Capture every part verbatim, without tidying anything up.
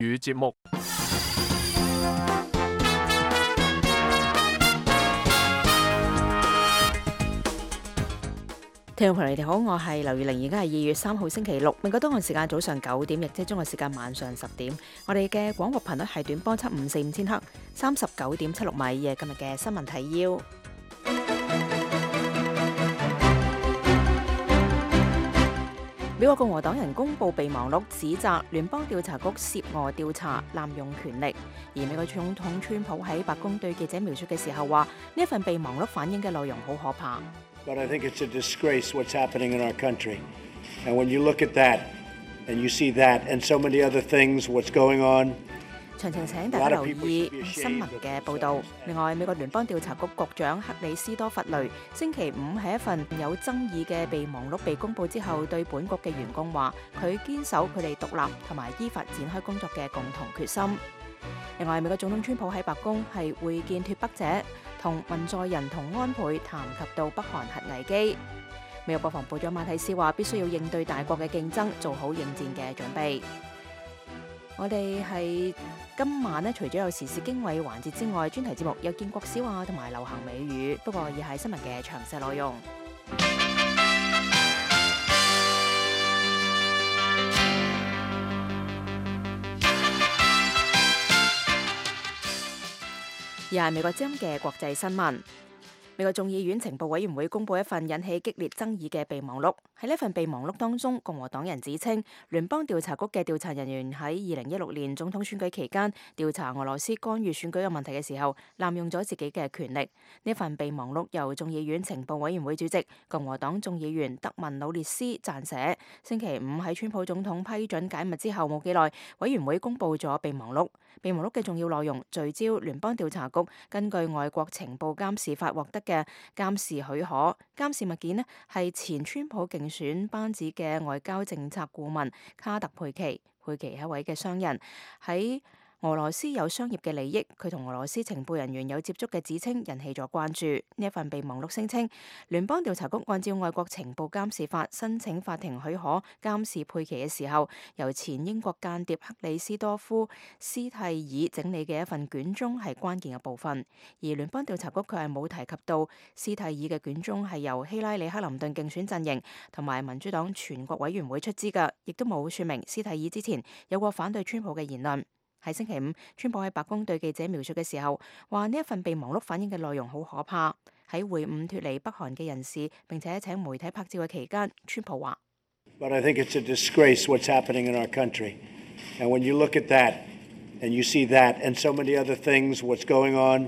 語節目。 聽眾朋友，你哋好，我係劉月玲，而家係二月三號星期六，美國東岸時間早上九點，亦即係中國時間晚上十點。我哋嘅廣播頻率係短波七五四五千赫，三十九點七六米嘅今日嘅新聞提要。美國共和黨人公布備忘錄，指責聯邦調查局涉俄調查濫用權力。而美國總統川普喺白宮對記者描述嘅時候話，呢一份備忘錄反映嘅內容好可怕。 But I think it's a disgrace what's happening in our country. And when you look at that, and you see that, and so many other things, what's going on. 詳情請大家留意新聞嘅報導。另外，美國聯邦調查局局長克里斯多弗雷星期五喺一份有爭議嘅備忘錄被公佈之後，對本局嘅員工話：佢堅守佢哋獨立同埋依法展開工作嘅共同決心。另外，美國總統川普喺白宮係會見脫北者，同文在寅同安倍談及到北韓核危機。美國國防部長馬蒂斯話：必須要應對大國嘅競爭，做好應戰嘅準備。我哋係今晚咧，除咗有時事經緯環節之外，專題節目有建國小話同埋流行美語，不過而係新聞嘅詳細內容。而係美國之音嘅國際新聞。美國眾議院情報委員會公布一份引起激烈爭議嘅備忘錄。喺呢份備忘錄當中，共和黨人指稱聯邦調查局嘅調查人員喺二零一六年總統選舉期間調查俄羅斯干預選舉嘅問題嘅時候，濫用咗自己嘅權力。呢份備忘錄由眾議院情報委員會主席共和黨眾議員德文努列斯撰寫。星期五喺川普總統批准解密之後冇幾耐，委員會公布咗備忘錄。備忘錄嘅重要內容聚焦聯邦調查局根據外國情報監視法獲得嘅監視許可，監視物件呢係前川普競選班子嘅外交政策顧問卡特佩奇。佩奇係一位嘅商人，喺俄羅斯有商業嘅利益，佢同俄羅斯情報人員有接觸嘅指稱引起咗關注。呢一份備忘錄聲稱，聯邦調查局按照外國情報監視法申請法庭許可監視佩奇嘅時候，由前英國間諜克里斯多夫斯蒂爾整理嘅一份卷宗係關鍵嘅部分。而聯邦調查局佢係冇提及到斯蒂爾嘅卷宗係由希拉里克林頓競選陣營同埋民主黨全國委員會出資嘅，亦都冇說明斯蒂爾之前有過反對川普嘅言論。喺星期五，川普喺白宮對記者描述嘅時候，話呢一份備忘錄反映嘅內容好可怕。喺會晤脫離北韓嘅人士並且請媒體拍照嘅期間，川普話 But I think it's a disgrace what's happening in our country. And when you look at that, and you see that, and so many other things, what's going on,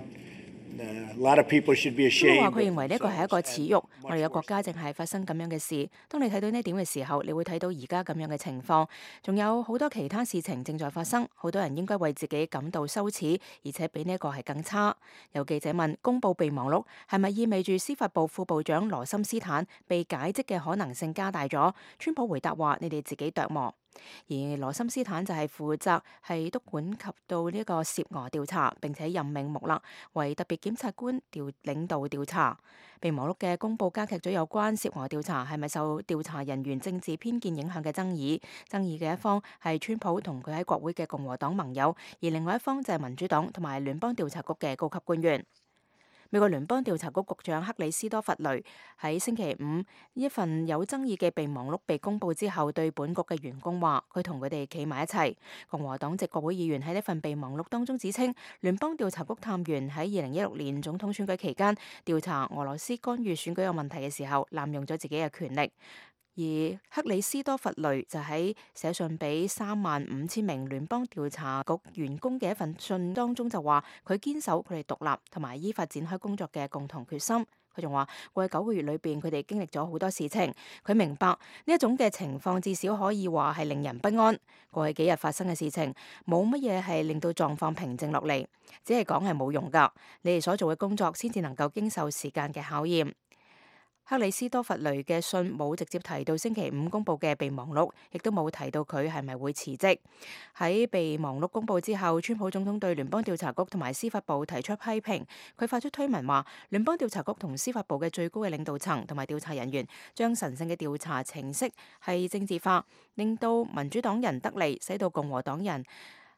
a lot of people should be ashamed. 川普話佢認為呢個係一個恥辱，我哋嘅國家正係發生咁樣嘅事。當你睇到呢點嘅時候，你會睇到而家咁樣嘅情況，仲有好多其他事情正在發生。好多人應該為自己感到羞恥，而且比呢一個係更差。有記者問：公佈備忘錄係咪意味住司法部副部長羅森斯坦被解職嘅可能性加大咗？川普回答話：你哋自己琢磨。而羅森斯坦就係負責係督管及到呢個涉俄調查，並且任命穆勒為特別檢察官調領導調查。備忘錄嘅公佈加劇咗有關涉俄調查係咪受調查人員政治偏見影響嘅爭議。爭議嘅一方係川普同佢喺國會嘅共和黨盟友，而另外一方就係民主黨同埋聯邦調查局嘅高級官員。美國聯邦調查局局長克里斯多弗雷喺星期五呢一份有爭議嘅備忘錄被公佈之後，對本局嘅員工話：佢同佢哋企埋一齊。共和黨籍國會議員喺呢份備忘錄當中指稱，聯邦調查局探員喺二零一六年總統選舉期間調查俄羅斯干預選舉有問題嘅時候，濫用咗自己嘅權力。而克里斯多弗雷就喺寫信俾三萬五千名聯邦調查局員工嘅一份信當中就話，佢堅守佢哋獨立同埋依法展開工作嘅共同決心。佢仲話過去九個月裏邊，佢哋經歷咗好多事情，佢明白呢一種嘅情況至少可以話係令人不安。過去幾日發生嘅事情，冇乜嘢係令到狀況平靜落嚟，只係講係冇用噶。你哋所做嘅工作先至能夠經受時間嘅考驗。克里斯多弗雷嘅信冇直接提到星期五公佈嘅備忘錄，亦都冇提到佢係咪會辭職。喺備忘錄公佈之後，川普總統對聯邦調查局同埋司法部提出批評。佢發出推文話，聯邦調查局同司法部嘅最高嘅領導層同埋調查人員將神聖嘅調查程式係政治化，令到民主黨人得利，使到共和黨人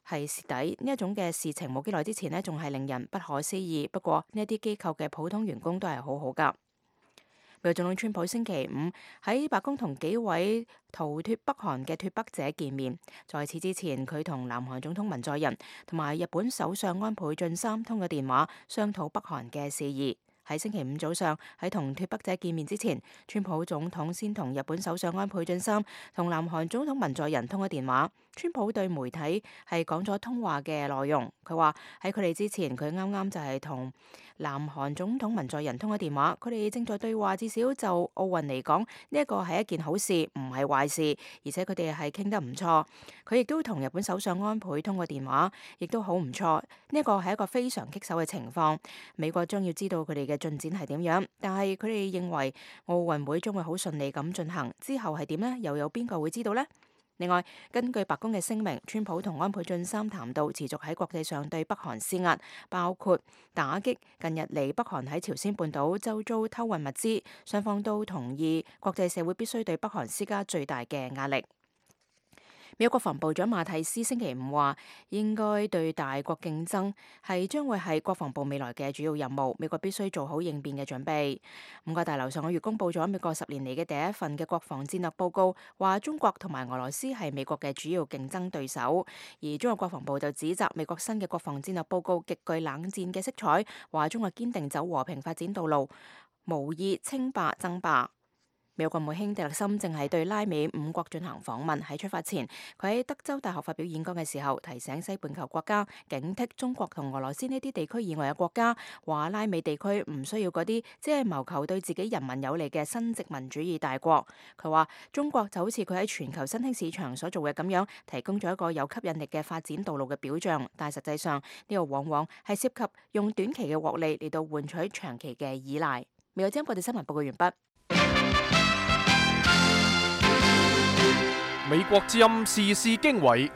係蝕底。呢一種嘅事情冇幾耐之前呢，仲係令人不可思議。不過呢一啲機構嘅普通員工都係好好㗎。美國總統川普星期五喺白宮同幾位逃脫北韓嘅脫北者見面。在此之前，佢同南韓總統文在寅同埋日本首相安倍晉三通過電話，商討北韓嘅事宜。喺星期五早上，喺同脫北者見面之前，川普總統先同日本首相安倍晉三同南韓總統文在寅通咗電話。川普對媒體係講咗通話嘅內容，佢話喺佢哋之前，佢啱啱就係同南韓總統文在寅通咗電話，佢哋正在對話，至少就奧運嚟講，呢一個係一件好事，唔係壞事，而且佢哋係傾得唔錯。佢亦都同日本首相安倍通過電話，亦都好唔錯。呢一個係一個非常棘手嘅情況，美國將要知道佢哋嘅進展係點樣，但係佢哋認為奧運會將會好順利咁進行，之後係點呢？又有邊個會知道呢？另外，根據白宮嘅聲明，川普同安倍晉三談到持續喺國際上對北韓施壓，包括打擊近日嚟北韓喺朝鮮半島周遭偷運物資，雙方都同意國際社會必須對北韓施加最大嘅壓力。美國國防部長馬蒂斯星期五話，應該對大國競爭係將會係國防部未來嘅主要任務，美國必須做好應變嘅準備。五角大樓上個月公佈咗美國十年嚟嘅第一份嘅國防戰略報告，話中國同埋俄羅斯係美國嘅主要競爭對手，而中國國防部就指責美國新嘅國防戰略報告極具冷戰嘅色彩，話中國堅定走和平發展道路，無意稱霸爭霸。美國國務卿蒂勒森正係對拉美五國進行訪問。喺出發前，佢喺德州大學發表演講嘅時候，提醒西半球國家警惕中國同俄羅斯呢啲地區以外嘅國家，話拉美地區唔需要嗰啲只係謀求對自己人民有利嘅新殖民主義大國。佢話中國就好似佢喺全球新興市場所做嘅咁樣，提供咗一個有吸引力嘅發展道路嘅表象，但係實際上呢個往往係涉及用短期嘅獲利嚟到換取長期嘅依賴。美國之音國際新聞報告完畢。 美國之音時事經緯，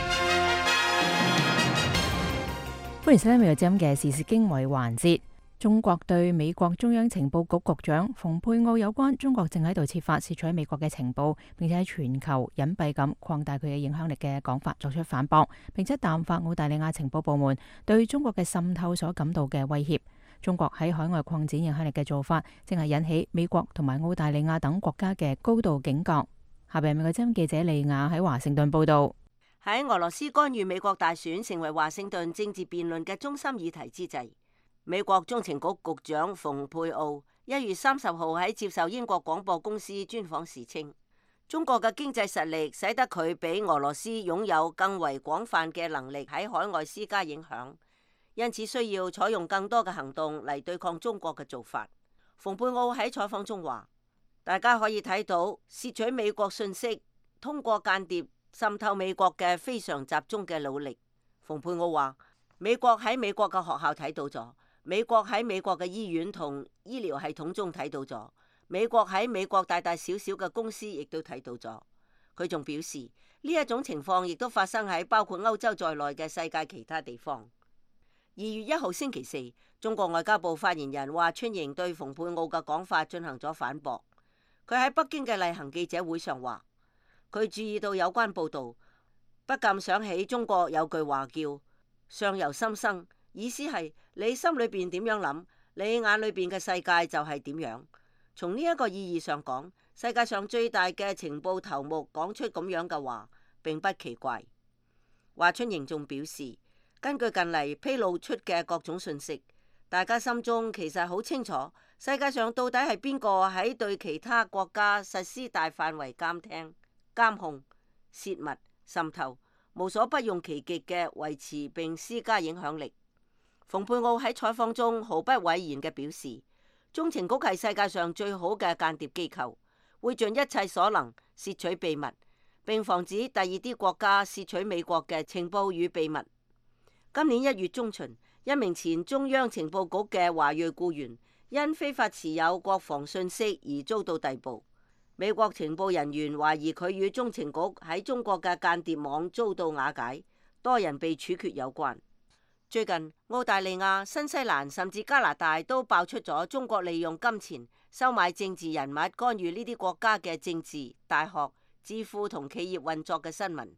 歡迎收聽美國之音嘅時事經緯環節。中國對美國中央情報局局長蓬佩奧有關中國正喺度設法竊取美國嘅情報，並且喺全球隱蔽咁擴大佢嘅影響力嘅講法作出反駁，並且淡化澳大利亞情報部門對中國嘅滲透所感到嘅威脅。中國喺海外擴展影響力嘅做法，正係引起美國同埋澳大利亞等國家嘅高度警覺。下邊美國之音記者利亞喺華盛頓報道。 喺俄羅斯干預美國大選成為華盛頓政治辯論嘅中心議題之際，美國中情局局長蓬佩奧一月三十號喺接受英國廣播公司專訪時稱，中國嘅經濟實力使得佢比俄羅斯擁有更為廣泛嘅能力喺海外施加影響，因此需要採用更多嘅行動嚟對抗中國嘅做法。蓬佩奧喺採訪中話，大家可以睇到竊取美國信息、通過間諜滲透美國嘅非常集中嘅努力。蓬佩奧話，美國喺美國嘅學校睇到咗，美國喺美國嘅醫院同醫療系統中睇到咗，美國喺美國大大小小嘅公司亦都睇到咗。佢仲表示，呢一種情況亦都發生喺包括歐洲在內嘅世界其他地方。二月一號星期四，中國外交部發言人華春瑩對蓬佩奧嘅講法進行咗反駁。佢喺北京嘅例行記者會上話，佢注意到有關報導，不禁想起中國有句話叫相由心生，意思係你心裏邊點樣諗，你眼裏邊嘅世界就係點樣。從呢一個意義上講，世界上最大嘅情報頭目講出咁樣嘅話並不奇怪。華春瑩仲表示，根據近嚟披露出嘅各種信息，大家心中其實好清楚，世界上到底係邊個喺對其他國家實施大範圍監聽、監控、泄密、滲透，無所不用其極嘅維持並施加影響力。蓬佩奧喺採訪中毫不諱言嘅表示，中情局係世界上最好嘅間諜機構，會盡一切所能竊取秘密，並防止第二啲國家竊取美國嘅情報與秘密。今年一月中旬，一名前中央情報局嘅華裔僱員因非法持有國防信息而遭到逮捕。美國情報人員懷疑佢與中情局喺中國嘅間諜網遭到瓦解，多人被處決有關。最近，澳大利亞、新西蘭甚至加拿大都爆出咗中國利用金錢收買政治人物，干預呢啲國家嘅政治、大學、智庫同企業運作嘅新聞。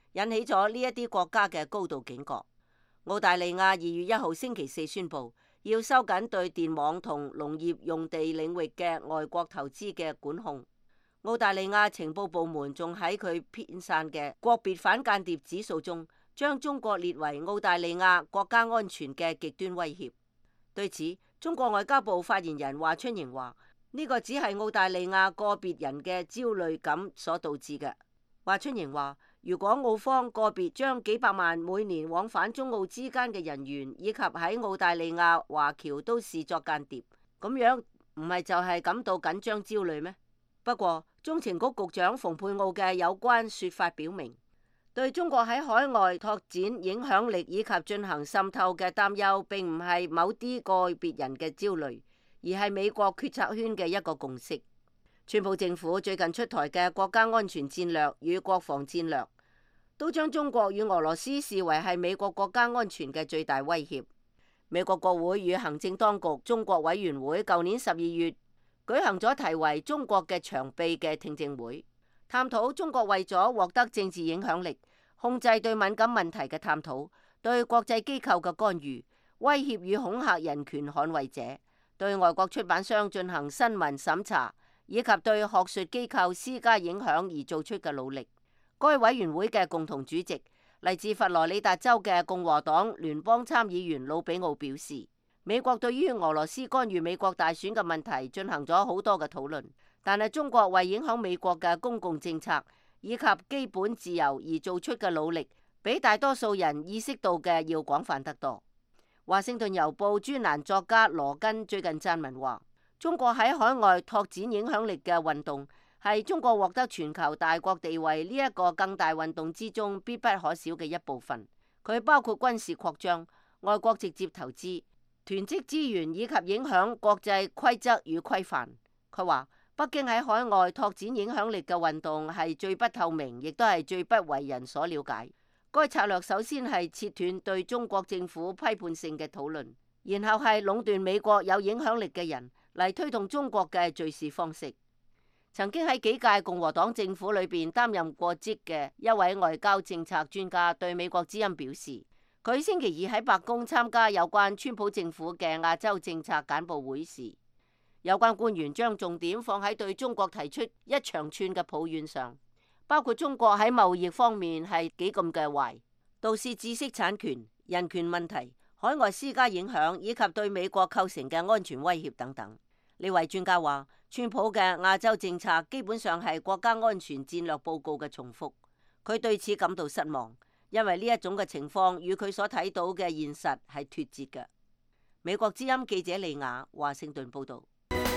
引起咗呢一啲國家嘅高度警覺。澳大利亞二月一號星期四宣布，要收緊對電網同農業用地領域嘅外國投資嘅管控。澳大利亞情報部門仲喺佢編纂嘅國別反間諜指數中，將中國列為澳大利亞國家安全嘅極端威脅。對此，中國外交部發言人華春瑩話：呢個只係澳大利亞個別人嘅焦慮感所導致嘅。華春瑩話：如果澳方個別將幾百萬每年往返中澳之間嘅人員，以及喺澳大利亞華僑都視作間諜，咁樣唔係就係感到緊張焦慮咩？不過，中情局局長蓬佩奧嘅有關說法表明，對中國喺海外拓展影響力以及進行滲透嘅擔憂，並唔係某啲個別人嘅焦慮，而係美國決策圈嘅一個共識。川普政府最近出台嘅國家安全戰略與國防戰略，都將中國與俄羅斯視為係美國國家安全嘅最大威脅。美國國會與行政當局中國委員會舊年十二月舉行咗題為《中國嘅長臂》嘅聽證會，探討中國為咗獲得政治影響力、控制對敏感問題嘅探討、對國際機構嘅干預、威脅與恐嚇人權捍衛者、對外國出版商進行新聞審查，以及對學術機構施加影響而做出嘅努力。該委員會嘅共同主席嚟自佛羅里達州嘅共和黨聯邦參議員魯比奧表示，美國對於俄羅斯干預美國大選嘅問題進行咗好多嘅討論，但係中國為影響美國嘅公共政策以及基本自由而做出嘅努力，比大多數人意識到嘅要廣泛得多。華盛頓郵報專欄作家羅根最近撰文話，中國喺海外拓展影響力嘅運動係中國獲得全球大國地位呢一個更大運動之中必不可少嘅一部分。佢包括軍事擴張、外國直接投資、囤積資源以及影響國際規則與規範。佢話北京喺海外拓展影響力嘅運動係最不透明，亦都係最不為人所了解。該策略首先係切斷對中國政府批判性嘅討論，然後係壟斷美國有影響力嘅人嚟推動中國嘅敘事方式。曾經喺幾屆共和黨政府裏邊擔任過職嘅一位外交政策專家對美國之音表示，佢星期二喺白宮參加有關川普政府嘅亞洲政策簡報會時，有關官員將重點放喺對中國提出一長串嘅抱怨上，包括中國喺貿易方面係幾咁嘅壞，導致知識產權、人權問題、海外施加影響以及對美國構成嘅安全威脅等等。呢位專家話，川普嘅亞洲政策基本上係國家安全戰略報告嘅重複，佢對此感到失望，因為呢一種嘅情況與佢所睇到嘅現實係脫節嘅。美國之音記者李雅華盛頓報道。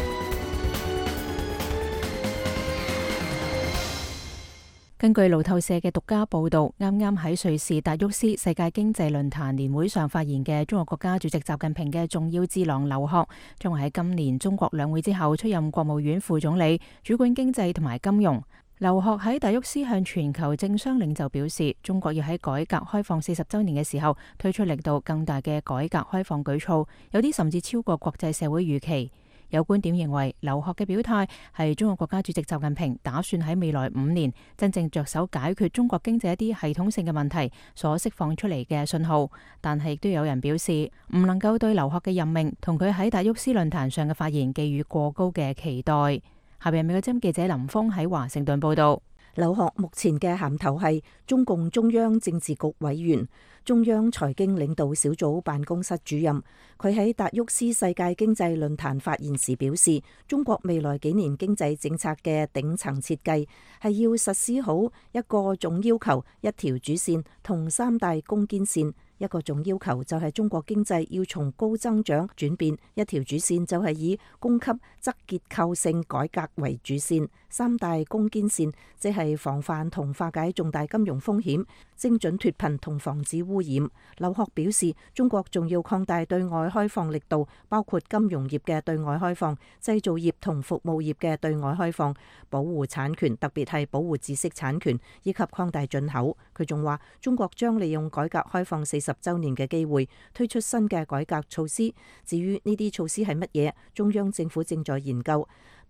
根據路透社嘅獨家報導，啱啱喺瑞士達沃斯世界經濟論壇年會上發言嘅中國國家主席習近平嘅重要智囊劉鶴，將會喺今年中國兩會之後出任國務院副總理，主管經濟同埋金融。劉鶴喺達沃斯向全球政商領袖表示，中國要喺改革開放四十週年嘅時候推出力度更大嘅改革開放舉措，有啲甚至超過國際社會預期。有觀點認為，劉鶴嘅表態係中國國家主席習近平打算喺未來五年真正着手解決中國經濟一啲系統性嘅問題所釋放出嚟嘅信號。但係亦都有人表示，唔能夠對劉鶴嘅任命同佢喺達沃斯論壇上嘅發言寄予過高嘅期待。下邊美國之音記者林峰喺華盛頓報道。 劉鶴目前嘅銜頭係中共中央政治局委員、中央財經領導小組辦公室主任。佢喺達沃斯世界經濟論壇發言時表示，中國未來幾年經濟政策嘅頂層設計係要實施好一個總要求、一條主線同三大攻堅線。一個總要求就係中國經濟要從高增長轉變，一條主線就係以供給側結構性改革為主線，三大攻堅線即係防範同化解重大金融風險、精準脫貧同防止污染。劉鶴表示，中國仲要擴大對外開放力度，包括金融業嘅對外開放、製造業同服務業嘅對外開放，保護產權，特別係保護知識產權，以及擴大進口。佢仲話，中國將利用改革開放四十週年嘅機會，推出新嘅改革措施。至於呢啲措施係乜嘢，中央政府正在研究。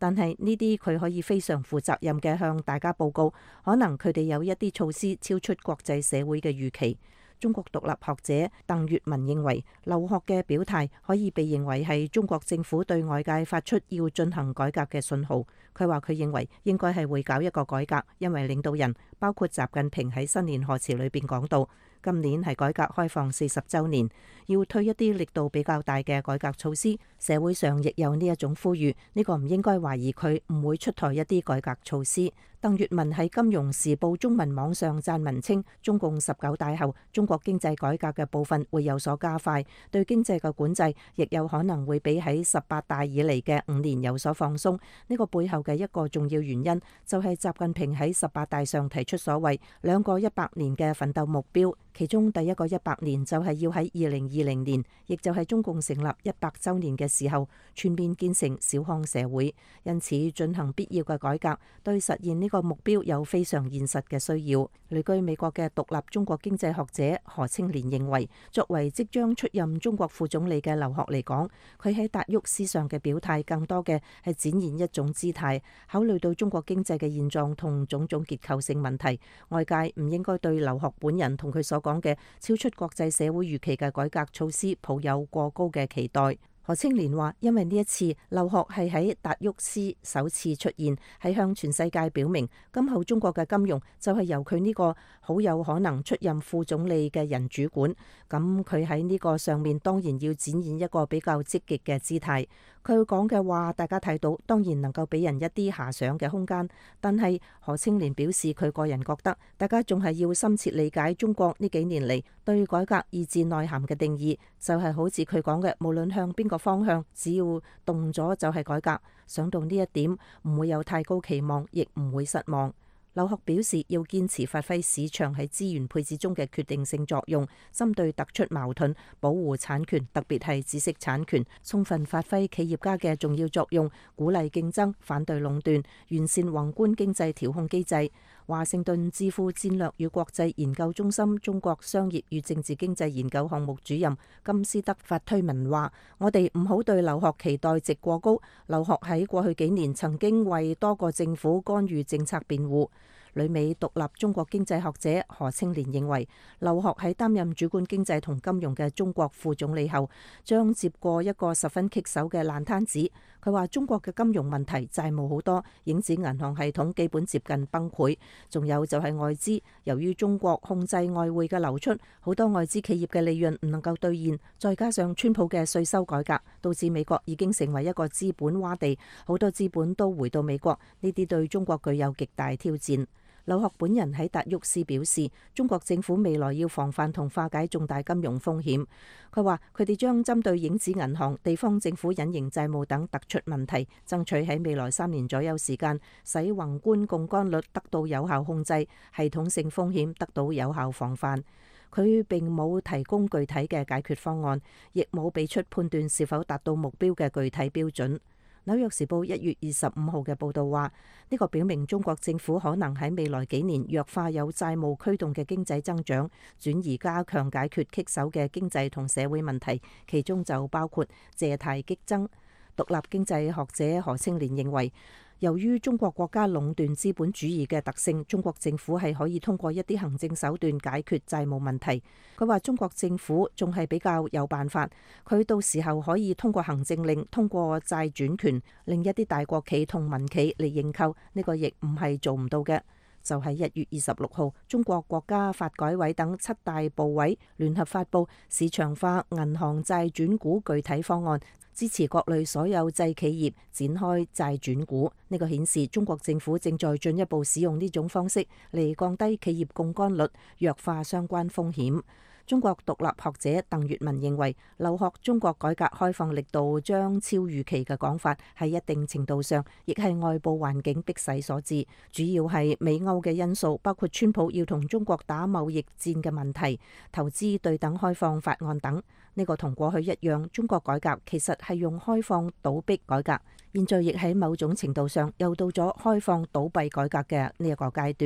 但係呢啲佢可以非常負責任嘅向大家報告，可能佢哋有一啲措施超出國際社會嘅預期。中國獨立學者鄧月文認為，劉鶴嘅表態可以被認為係中國政府對外界發出要進行改革嘅信號。佢話佢認為應該係會搞一個改革，因為領導人包括習近平喺新年賀詞裏邊講到，今年係改革開放四十週年，要推一啲力度比較大嘅改革措施。社會上亦有呢一種呼籲，呢個唔應該懷疑佢唔會出台一啲改革措施。鄧月文喺《金融時報》中文網上撰文稱，中共十九大後，中國經濟改革嘅部分會有所加快，對經濟嘅管制亦有可能會比喺十八大以嚟嘅五年有所放鬆。呢個背後嘅一個重要原因就係習近平喺十八大上提出所謂兩個一百年嘅奮鬥目標，其中第一個一百年就係要喺二零二零年，亦就係中共成立一百週年嘅時候，全面建成小康社會。因此進行必要嘅改革，對實現呢個目標有非常現實嘅需要。旅居美國嘅獨立中國經濟學者何清漣認為，作為即將出任中國副總理嘅劉鶴嚟講，佢喺達沃斯上嘅表態更多嘅係展現一種姿態，考慮到中國經濟嘅現狀同種種結構性問題，外界唔應該對劉鶴本人同佢所講嘅超出國際社會預期嘅改革措施抱有過高嘅期待。何清漣話，因為呢一次劉鶴係喺達沃斯首次出現，係向全世界表明，今後中國嘅金融就係由佢呢個好有可能出任副總理嘅人主管。咁佢喺呢個上面當然要展現一個比較積極嘅姿態。佢講嘅話，大家睇到當然能夠俾人一啲遐想嘅空間，但係何清漣表示佢個人覺得，大家仲係要深切理解中國呢幾年嚟對改革意志內涵嘅定義，就係好似佢講嘅，無論向邊個方向，只要動咗就係改革。想到呢一點，唔會有太高期望，亦唔會失望。劉鶴表示要堅持發揮市場喺資源配置中嘅決定性作用，針對突出矛盾，保護產權，特別係知識產權，充分發揮企業家嘅重要作用，鼓勵競爭，反對壟斷，完善宏觀經濟調控機制。華盛頓智庫戰略與國際研究中心中國商業與政治經濟研究項目主任金斯德法推文話，我哋唔好對劉鶴期待值過高。劉鶴喺過去幾年曾經為多個政府干預政策辯護。旅美獨立中國經濟學者何清漣認為，劉鶴喺擔任主管經濟同金融嘅中國副總理後，將接過一個十分棘手嘅爛攤子。佢話中國嘅金融問題債務好多，影子銀行系統基本接近崩潰，仲有就係外資，由於中國控制外匯嘅流出，好多外資企業嘅利潤唔能夠兌現，再加上川普嘅稅收改革，導致美國已經成為一個資本窪地，好多資本都回到美國，呢啲對中國具有極大挑戰。劉鶴本人喺達沃斯表示，中國政府未來要防範同化解重大金融風險。佢話佢哋將針對影子銀行、地方政府隱形債務等突出問題，爭取喺未來三年左右時間，使宏觀槓桿率得到有效控制，系統性風險得到有效防範。佢並冇提供具體嘅解決方案，亦冇俾出判斷是否達到目標嘅具體標準。紐約時報一月二十五號嘅報導話，呢個表明中國政府可能喺未來幾年弱化有債務驅動嘅經濟增長，轉而加強解決棘手嘅經濟同社會問題，其中就包括借貸激增。獨立經濟學者何清漣認為，由於中國國家壟斷資本主義嘅特性，中國政府係可以通過一啲行政手段解決債務問題。佢話中國政府仲係比較有辦法，佢到時候可以通過行政令，通過債轉權，令一啲大國企同民企嚟認購，呢個亦唔係做唔到嘅。就喺一月二十六號，中國國家發改委等七大部委聯合發布市場化銀行債轉股具體方案，支持各類所有制企業展開債轉股。呢個顯示中國政府正在進一步使用呢種方式嚟降低企業槓桿率，弱化相關風險。中國獨立學者鄧月文認為，劉鶴中國改革開放力度將超預期嘅講法，喺一定程度上亦係外部環境迫使所致，主要係美歐嘅因素，包括川普要同中國打貿易戰嘅問題、投資對等開放法案等。呢個同過去一樣，中國改革其實係用開放倒逼改革，現在亦喺某種程度上又到咗開放倒閉改革嘅呢一個階段。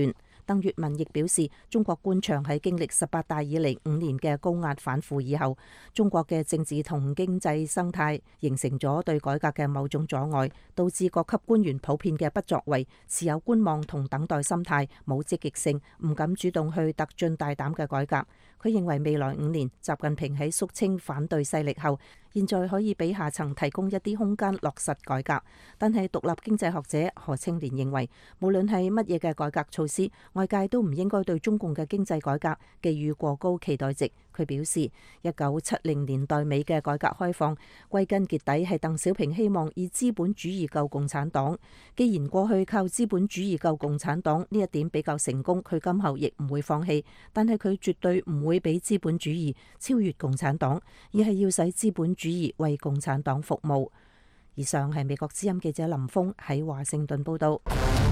鄧月文亦表示，中國官場喺經歷十八大以嚟五年嘅高壓反腐以後，中國嘅政治同經濟生態形成咗對改革嘅某種阻礙，導致各級官員普遍嘅不作為，持有觀望同等待心態，冇積極性，唔敢主動去突進大膽嘅改革。佢認為未來五年，習近平喺肅清反對勢力後，現在可以俾下層提供一啲空間落實改革。但係獨立經濟學者何清漣認為，無論係乜嘢嘅改革措施，外界都唔應該對中共嘅經濟改革寄予過高期待值。佢表示，一九七零年代尾嘅改革開放，歸根結底係鄧小平希望以資本主義救共產黨。既然過去靠資本主義救共產黨呢一點比較成功，佢今後亦唔會放棄。但係佢絕對唔會俾資本主義超越共產黨，而係要使資本主義為共產黨服務。以上係美國之音記者林峰喺華盛頓報道。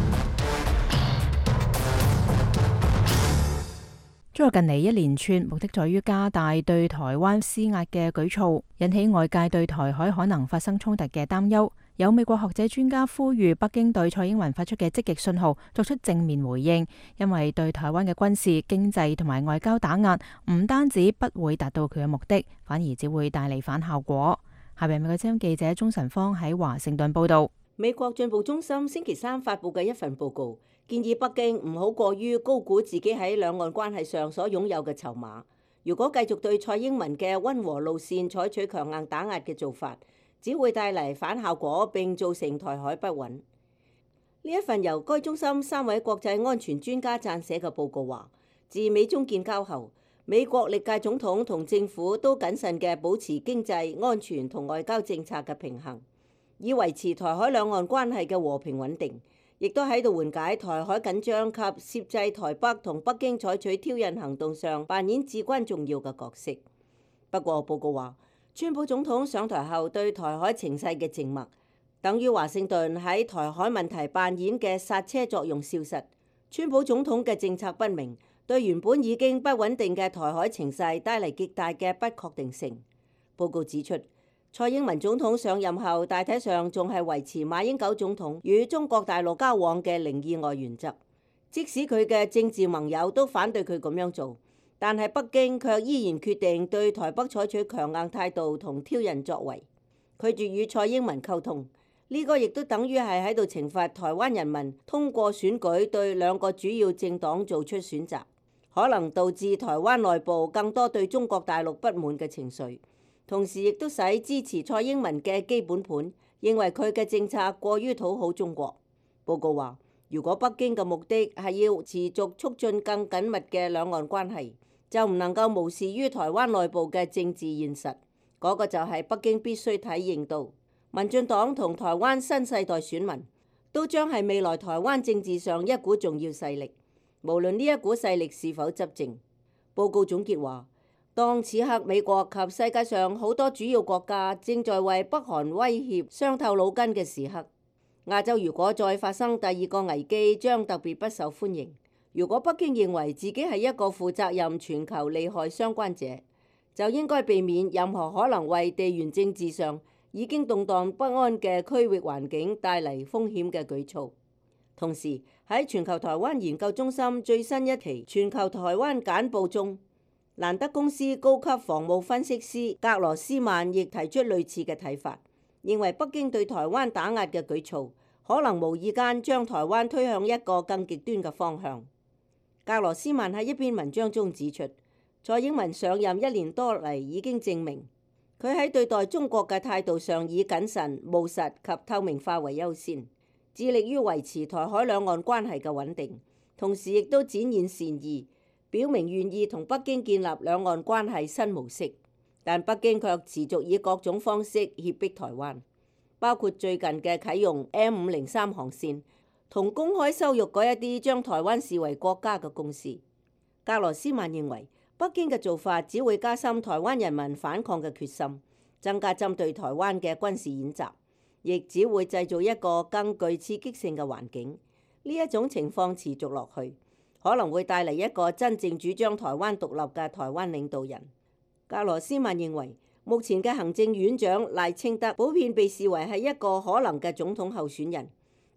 中國近嚟一連串目的在於加大對台灣施壓嘅舉措，引起外界對台海可能發生衝突嘅擔憂。有美國學者專家呼籲北京對蔡英文發出嘅積極信號作出正面回應，因為對台灣嘅軍事、經濟同埋外交打壓，唔單止不會達到佢嘅目的，反而只會帶嚟反效果。下邊美國之音記者鍾晨芳喺華盛頓報道。 美國進步中心星期三發佈嘅一份報告，建議北京唔好過於高估自己喺兩岸關係上所擁有嘅籌碼。如果繼續對蔡英文嘅溫和路線採取強硬打壓嘅做法，只會帶嚟反效果，並造成台海不穩。呢一份由該中心三位國際安全專家撰寫嘅報告話，自美中建交後，美國歷屆總統同政府都謹慎嘅保持經濟、安全同外交政策嘅平衡，以維持台海兩岸關係嘅和平穩定，亦都喺度緩解台海緊張及攝制台北同北京採取挑釁行動上扮演至關重要嘅角色。不過報告話，川普總統上台後對台海情勢嘅靜默，等於華盛頓喺台海問題扮演嘅剎車作用消失。川普總統嘅政策不明，對原本已經不穩定嘅台海情勢帶嚟極大嘅不確定性。報告指出，蔡英文總統上任後大體上仲係維持馬英九總統與中國大陸交往嘅零意外原則，即使佢嘅政治盟友都反對佢咁樣做，但係北京卻依然決定對台北採取強硬態度同挑釁作為，拒絕與蔡英文溝通。呢個亦都等於係喺度懲罰台灣人民通過選舉對兩個主要政黨做出選擇，可能導致台灣內部更多對中國大陸不滿嘅情緒，同時亦都使支持蔡英文嘅基本盤認為佢嘅政策過於討好中國。報告話，如果北京嘅目的係要持續促進更緊密嘅兩岸關係，就唔能夠無視於台灣內部嘅政治現實。嗰、那個就係北京必須體認到，民進黨同台灣新世代選民都將係未來台灣政治上一股重要勢力，無論呢一股勢力是否執政。報告總結話，當此刻美國及世界上好多主要國家正在為北韓威脅傷透腦筋嘅時刻，亞洲如果再發生第二個危機，將特別不受歡迎。如果北京認為自己係一個負責任全球利害相關者，就應該避免任何可能為地緣政治上已經動盪不安嘅區域環境帶嚟風險嘅舉措。同時喺全球台灣研究中心最新一期全球台灣簡報中，蘭德公司高級防務分析師格羅斯曼亦提出類似嘅睇法，認為北京對台灣打壓嘅舉措可能無意間將台灣推向一個更極端嘅方向。格羅斯曼喺一篇文章中指出，蔡英文上任一年多嚟已經證明，佢喺對待中國嘅態度上以謹慎、務實及透明化為優先，致力於維持台海兩岸關係嘅穩定，同時亦都展現善意，表明願意同北京建立兩岸關係新模式。但北京卻持續以各種方式脅迫台灣，包括最近嘅啟用 M 五零三航線，同公開羞辱嗰一啲將台灣視為國家嘅公司。格羅斯曼認為，北京嘅做法只會加深台灣人民反抗嘅決心，增加針對台灣嘅軍事演習，亦只會製造一個更具刺激性嘅環境。呢一種情況持續落去，可能會帶嚟一個真正主張台灣獨立嘅台灣領導人。格羅斯曼認為，目前嘅行政院長賴清德普遍被視為係一個可能嘅總統候選人。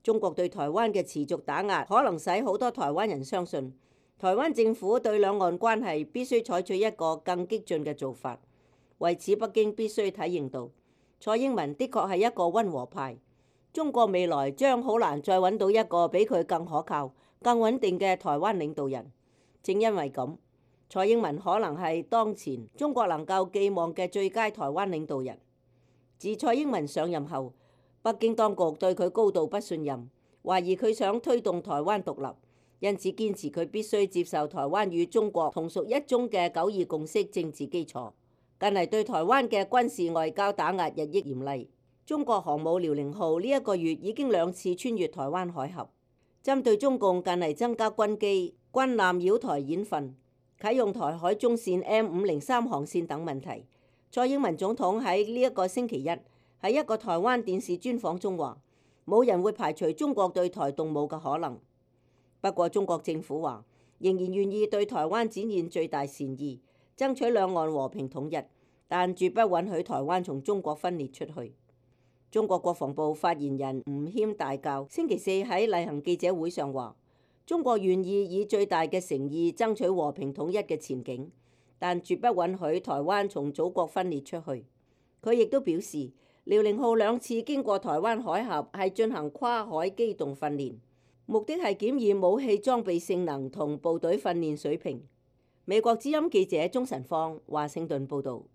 中國對台灣嘅持續打壓，可能使好多台灣人相信，台灣政府對兩岸關係必須採取一個更激進嘅做法。為此，北京必須體認到，蔡英文的確係一個溫和派。中國未來將好難再揾到一個比佢更可靠、更穩定嘅台灣領導人。正因為咁，蔡英文可能係當前中國能夠寄望嘅最佳台灣領導人。自蔡英文上任後，北京當局對佢高度不信任，懷疑佢想推動台灣獨立，因此堅持佢必須接受台灣與中國同屬一中嘅九二共識政治基礎。近嚟對台灣嘅軍事外交打壓日益嚴厲，中國航母遼寧號呢一個月已經兩次穿越台灣海峽。針對中共近嚟增加軍機、軍艦繞台演訓、啟用台海中線 M 五零三航線等問題，蔡英文總統喺呢一個星期一喺一個台灣電視專訪中話，冇人會排除中國對台動武嘅可能。不過中國政府話仍然願意對台灣展現最大善意，爭取兩岸和平統一，但絕不允許台灣從中國分裂出去。中國國防部發言人吳謙大校星期四喺例行記者會上話，中國願意以最大嘅誠意爭取和平統一嘅前景，但絕不允許台灣從祖國分裂出去。佢亦都表示，遼寧號兩次經過台灣海峽係進行跨海機動訓練，目的係檢驗武器裝備性能同部隊訓練水平。美國之音記者鍾晨芳華盛頓報導。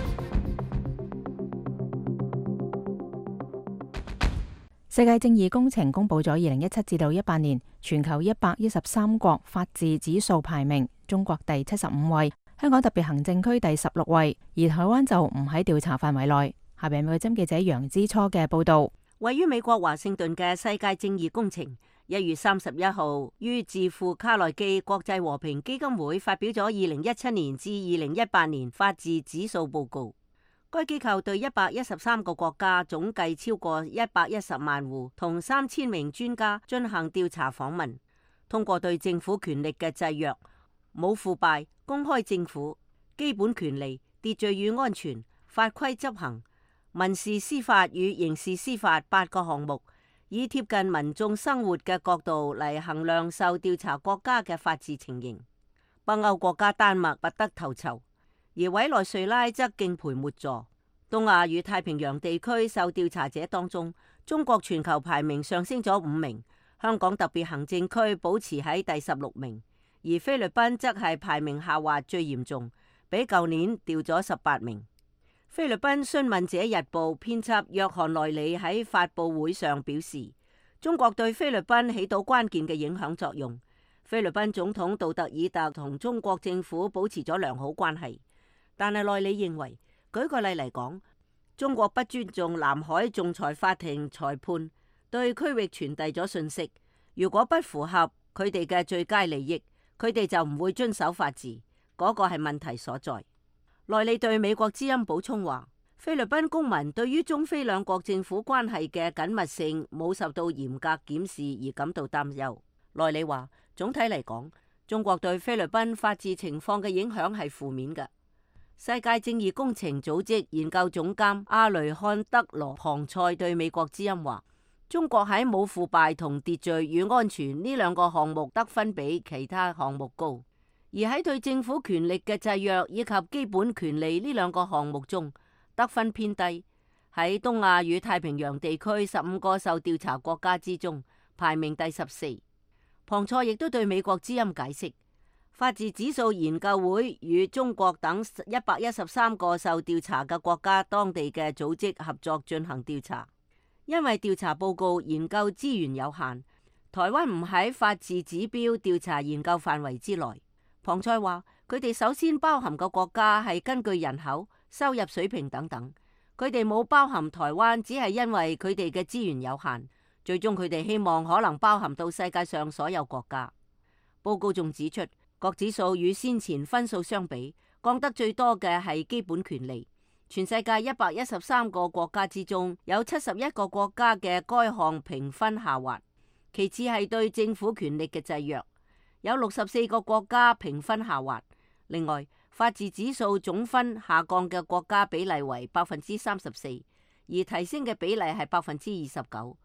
世界正義工程公佈咗二零一七至到一八年全球一百一十三國法治指數排名，中國第七十五位，香港特別行政區第十六位，而台灣就唔喺調查範圍內。下邊美國之音記者楊之初嘅報導。 位於美國華盛頓嘅世界正義工程一月三十一號於智庫卡內基國際和平基金會發表咗二零一七年至二零一八年法治指數報告。該機構對一百一十三個國家總計超過一百一十萬戶同三千名專家進行調查訪問，通過對政府權力嘅制約、冇腐敗、公開政府、基本權利、秩序與安全、法規執行、民事司法與刑事司法八個項目，以貼近民眾生活嘅角度嚟衡量受調查國家嘅法治情形。北歐國家丹麥拔得頭籌，而委內瑞拉則敬陪末座。東亞與太平洋地區受調查者當中，中國全球排名上升咗五名，香港特別行政區保持喺第十六名，而菲律賓則係排名下滑最嚴重，比舊年掉咗十八名。菲律賓詢問者日報編輯約翰內里喺發佈會上表示，中國對菲律賓起到關鍵嘅影響作用。菲律賓總統杜特爾特同中國政府保持咗良好關係。但係內里認為，舉個例嚟講，中國不尊重南海仲裁法庭裁判，對區域傳遞咗信息，如果不符合佢哋嘅最佳利益，佢哋就唔會遵守法治，嗰個係問題所在。內里對美國之音補充話，菲律賓公民對於中菲兩國政府關係嘅緊密性冇受到嚴格檢視而感到擔憂。內里話，總體嚟講，中國對菲律賓法治情況嘅影響係負面嘅。世界正義工程組織研究總監阿雷漢德羅龐塞對美國之音話，中國喺冇腐敗同秩序與安全呢兩個項目得分比其他項目高，而喺對政府權力嘅制約以及基本權利呢兩個項目中得分偏低。喺東亞與太平洋地區十五個受調查國家之中排名第十四。龐塞亦都對美國之音解釋，法治指數研究會與中國等一百一十三個受調查嘅國家當地嘅組織合作進行調查，因為調查報告研究資源有限，台灣唔喺法治指標調查研究範圍之內。龐塞話，佢哋首先包含嘅國家係根據人口、收入水平等等，佢哋冇包含台灣，只係因為佢哋嘅資源有限。最終佢哋希望可能包含到世界上所有國家。報告仲指出，各指數與先前分數相比，降得最多嘅係基本權利。全世界一百一十三個國家之中，有七十一個國家嘅該項評分下滑。其次係對政府權力嘅制約，有六十四個國家評分下滑。另外，法治指數總分下降嘅國家比例為百分之三十四，而提升嘅比例係百分之二十九。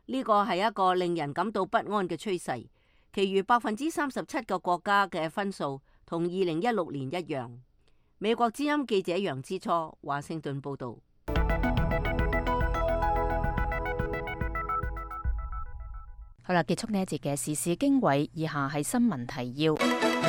呢個係一個令人感到不安嘅趨勢。其餘百分之三十七個國家嘅分數同二零一六年一樣。美國之音記者楊之初，華盛頓報道。 好啦，結束呢一節嘅時事經緯，以下係新聞提要。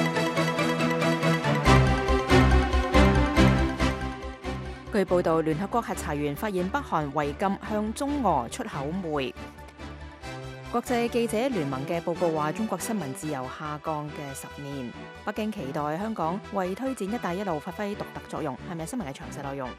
據報道，聯合國核查員發現北韓違禁向中俄出口煤。國際記者聯盟嘅報告話，中國新聞自由下降嘅十年。北京期待香港為推展一帶一路發揮獨特作用。係咪新聞嘅詳細內容？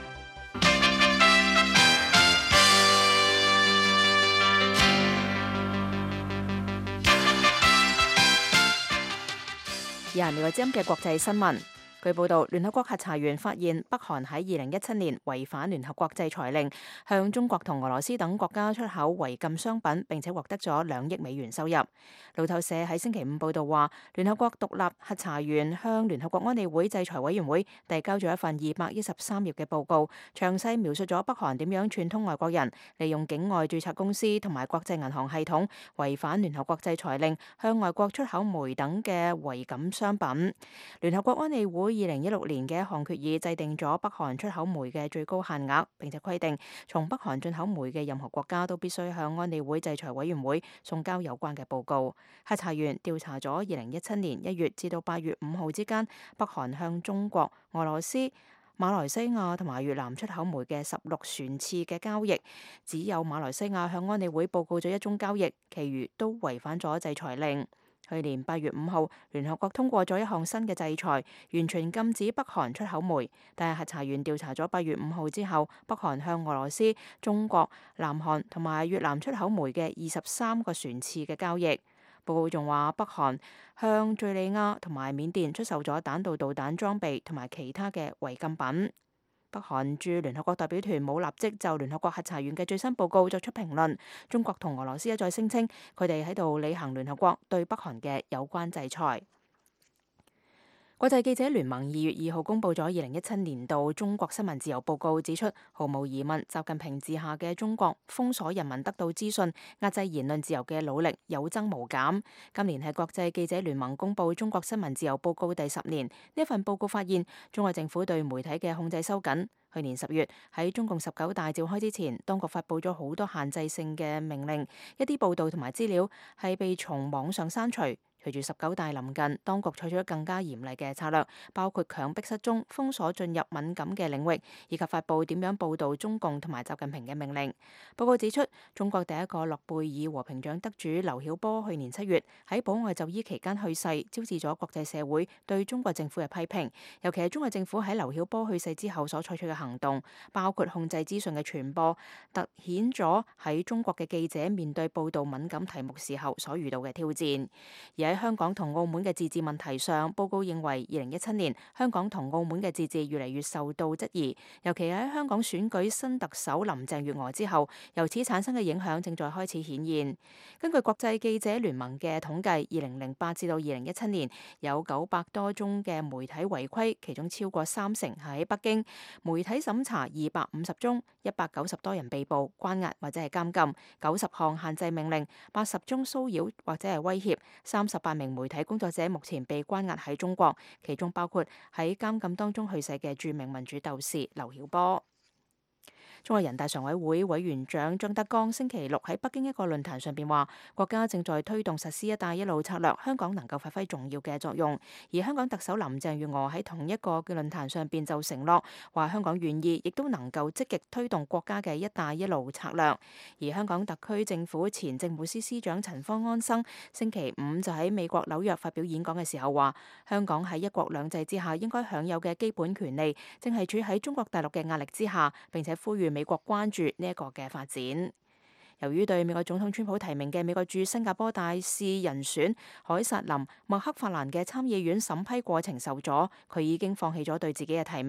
以下係美國之音嘅國際新聞。據報道，聯合國核查員發現北韓喺二零一七年違反聯合國制裁令，向中國同俄羅斯等國家出口違禁商品，並且獲得咗兩億美元收入。路透社喺星期五報道話，聯合國獨立核查員向聯合國安理會制裁委員會遞交咗一份二百一十三頁嘅報告，詳細描述咗北韓點樣串通外國人，利用境外註冊公司同埋國際銀行系統違反聯合國制裁令，向外國出口煤等嘅違禁商品。聯合國安理會二零一六年嘅一項決議制定咗北韓出口煤嘅最高限額，並且規定從北韓進口煤嘅任何國家都必須向安理會制裁委員會送交有關嘅報告。核查員調查咗二零一七年一月至到八月五號之間北韓向中國、俄羅斯、馬來西亞同埋越南出口煤嘅十六船次嘅交易，只有馬來西亞向安理會報告咗一宗交易，其餘都違反咗制裁令。去年八月五號，聯合國通過咗一項新嘅制裁，完全禁止北韓出口煤。但係核查員調查咗八月五號之後，北韓向俄羅斯、中國、南韓同埋越南出口煤嘅二十三個船次嘅交易。報告仲話，北韓向敘利亞同埋緬甸出售咗彈道導彈裝備同埋其他嘅違禁品。北韓駐聯合國代表團冇立即就聯合國核查員嘅最新報告作出評論。中國同俄羅斯一再聲稱，佢哋喺度履行聯合國對北韓嘅有關制裁。國際記者聯盟二月二號公佈咗二零一七年度中國新聞自由報告，指出毫無疑問，習近平治下嘅中國封鎖人民得到資訊、壓制言論自由嘅努力有增無減。今年係國際記者聯盟公佈中國新聞自由報告第十年，呢份報告發現中國政府對媒體嘅控制收緊。去年十月喺中共十九大召開之前，當局發佈咗好多限制性嘅命令，一啲報導同埋資料係被從網上刪除。隨住十九大臨近，當局採取咗更加嚴厲嘅策略，包括強迫失蹤、封鎖進入敏感嘅領域，以及發佈點樣報導中共同埋習近平嘅命令。報告指出，中國第一個諾貝爾和平獎得主劉曉波去年七月喺保外就醫期間去世，招致咗國際社會對中國政府嘅批評。尤其係中國政府喺劉曉波去世之後所採取嘅行動，包括控制資訊嘅傳播，凸顯咗喺中國嘅記者面對報導敏感題目時候所遇到嘅挑戰。而喺香港同澳門嘅自治問題上，報告認為二零一七年香港同澳門嘅自治越嚟越受到質疑，尤其喺香港選舉新特首林鄭月娥之後，由此產生嘅影響正在開始顯現。根據國際記者聯盟嘅統計，二零零八至到二零一七年有九百多宗嘅媒體違規，其中超過三成係喺北京。媒體審查二百五十宗，一百九十多人被捕、關押或者係監禁，九十項限制命令，八十宗騷擾或者係威脅，三十八名媒體工作者目前被關押喺中國，其中包括喺監禁當中去世嘅著名民主鬥士劉曉波。中國人大常委會委員長張德江星期六喺北京一個論壇上邊話，國家正在推動實施一帶一路策略，香港能夠發揮重要嘅作用。而香港特首林鄭月娥喺同一個嘅論壇上邊就承諾話，香港願意亦都能夠積極推動國家嘅一帶一路策略。而香港特區政府前政務司司長陳方安生星期五就喺美國紐約發表演講嘅時候話，香港喺一國兩制之下應該享有嘅基本權利，正係處喺中國大陸嘅壓力之下，並且呼籲美國關注呢一個嘅發展。由於對美國總統川普提名嘅美國駐新加坡大使人選凱撒林麥克法蘭嘅參議院審批過程受阻，佢已經放棄咗對自己嘅提名。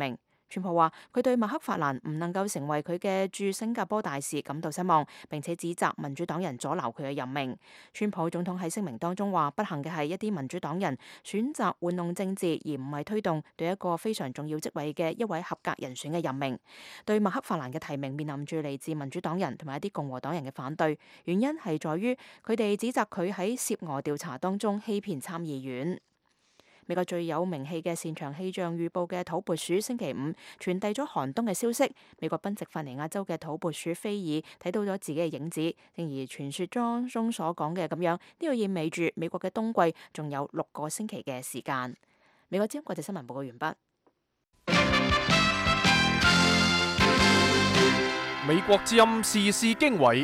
川普話佢對麥克法蘭唔能夠成為佢嘅駐新加坡大使感到失望，並且指責民主黨人阻撓佢嘅任命。川普總統喺聲明當中話，不幸嘅係一啲民主黨人選擇玩弄政治，而唔係推動對一個非常重要職位嘅一位合格人選嘅任命。對麥克法蘭嘅提名面臨住嚟自民主黨人同埋一啲共和黨人嘅反對，原因係在於佢哋指責佢喺涉俄調查當中欺騙參議院。美國最有名氣嘅擅長氣象預報嘅土撥鼠星期五傳遞咗寒冬嘅消息。美國賓夕法尼亞州嘅土撥鼠菲爾睇到咗自己嘅影子，正如傳說當中所講嘅咁樣，呢個意味住美國嘅冬季仲有六個星期嘅時間。美國之音國際新聞報告完畢。 美國之音時事經緯，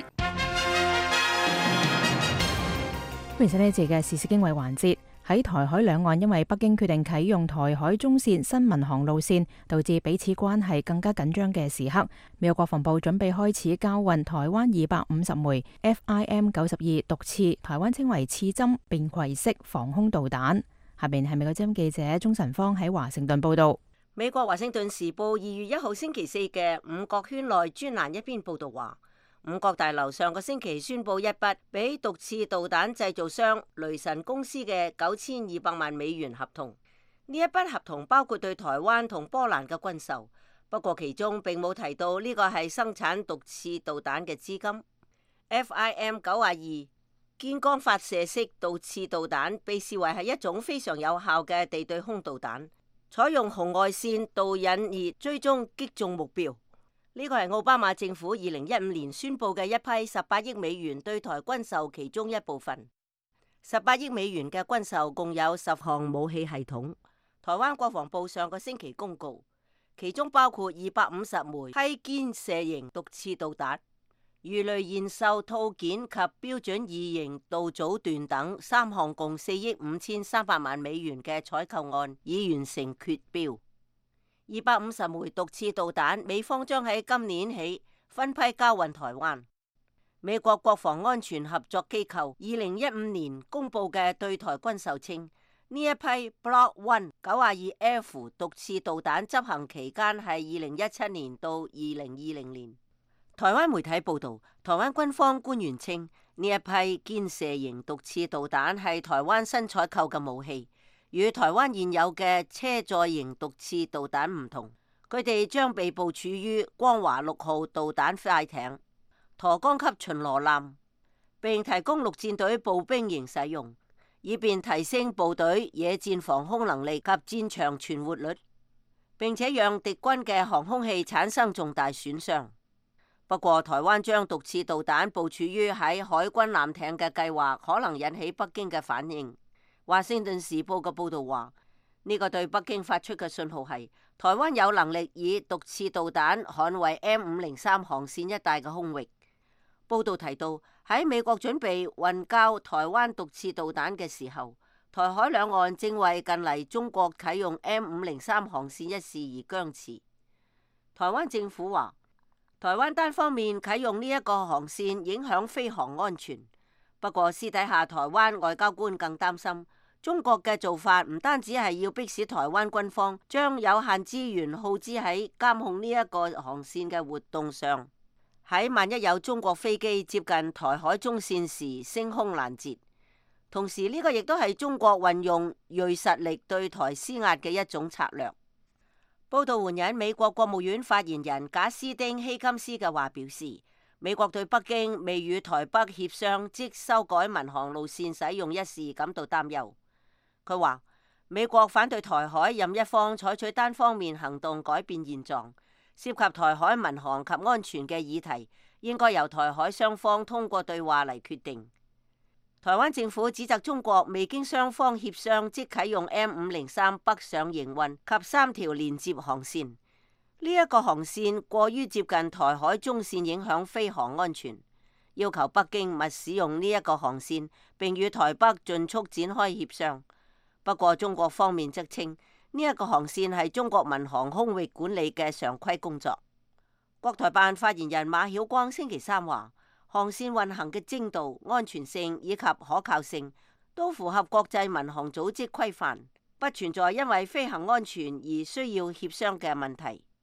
歡迎收聽呢一節嘅時事經緯環節。喺台海兩岸，因為北京決定啟用台海中線新民航路線，導致彼此關係更加緊張嘅時刻，美國國防部準備開始交運台灣二百五十枚 F I M 九十二毒刺，台灣稱為刺針便攜式防空導彈。下邊係美國之音記者鍾晨芳喺華盛頓報道。 美國華盛頓時報二月一號星期四嘅五角圈內專欄一篇報道話，五角大樓上個星期宣布一筆俾毒刺導彈製造商雷神公司嘅九千二百萬美元合同。呢一筆合同包括對台灣同波蘭嘅軍售，不過其中並冇提到呢個係生產毒刺導彈嘅資金。F I M 九十二堅光發射式毒刺導彈被視為係一種非常有效嘅地對空導彈，採用紅外線導引而追蹤擊中目標。呢個係奧巴馬政府二零一五年宣布嘅一批十八億美元對台軍售其中一部分。十八億美元嘅軍售共有十項武器系統。台灣國防部上個星期公告，其中包括二百五十枚梯肩射型毒刺導彈、魚雷燃受套件及標準二型導組段等三項共四億五千三百萬美元嘅採購案已完成決標。二百五十枚毒刺導彈，美方將喺今年起分批交運台灣。美國國防安全合作機構二零一五年公布嘅對台軍售稱，呢一批 Block One 九十二 F 毒刺導彈執行期間係二零一七年到二零二零年。台灣媒體報道，台灣軍方官員稱，呢一批肩射型毒刺導彈係台灣新採購嘅武器。與台灣現有嘅車載型毒刺導彈唔同，佢哋將被部署於光華六號導彈快艇、沱江級巡邏艦，並提供陸戰隊步兵營使用，以便提升部隊野戰防空能力及戰場存活率，並且讓敵軍嘅航空器產生重大損傷。不過，台灣將毒刺導彈部署於喺海軍艦艇嘅計劃，可能引起北京嘅反應。華盛頓時報嘅報道話，呢個對北京發出嘅信號係台灣有能力以毒刺導彈捍衛 M 五零三航線一帶嘅空域。報道提到，喺美國準備運交台灣毒刺導彈嘅時候，台海兩岸正為近嚟中國啟用 M 五零三航線一事而僵持。台灣政府話，台灣單方面啟用呢一個航線影響飛航安全。不過私底下，台灣外交官更擔心，中國嘅做法唔單止係要迫使台灣軍方將有限資源耗資喺監控呢一個航線嘅活動上，喺萬一有中國飛機接近台海中線時升空攔截。同時呢個亦都係中國運用銳實力對台施壓嘅一種策略。報道援引美國國務院發言人賈斯丁希金斯嘅話表示，美國對北京未與台北協商即修改民航路線使用一事感到擔憂。佢話，美國反對台海任一方採取單方面行動改變現狀，涉及台海民航及安全嘅議題，應該由台海雙方通過對話嚟決定。台灣政府指責中國未經雙方協商即啟用 M 五零三北上營運及三條連接航線。呢一個航線過於接近台海中線，影響飛航安全，要求北京勿使用呢一個航線，並與台北盡速展開協商。不過中國方面則稱呢一個航線係中國民航空域管理嘅常規工作。國台辦發言人馬曉光星期三話，航線運行嘅精度、安全性以及可靠性都符合國際民航組織規範，不存在因為飛行安全而需要協商嘅問題。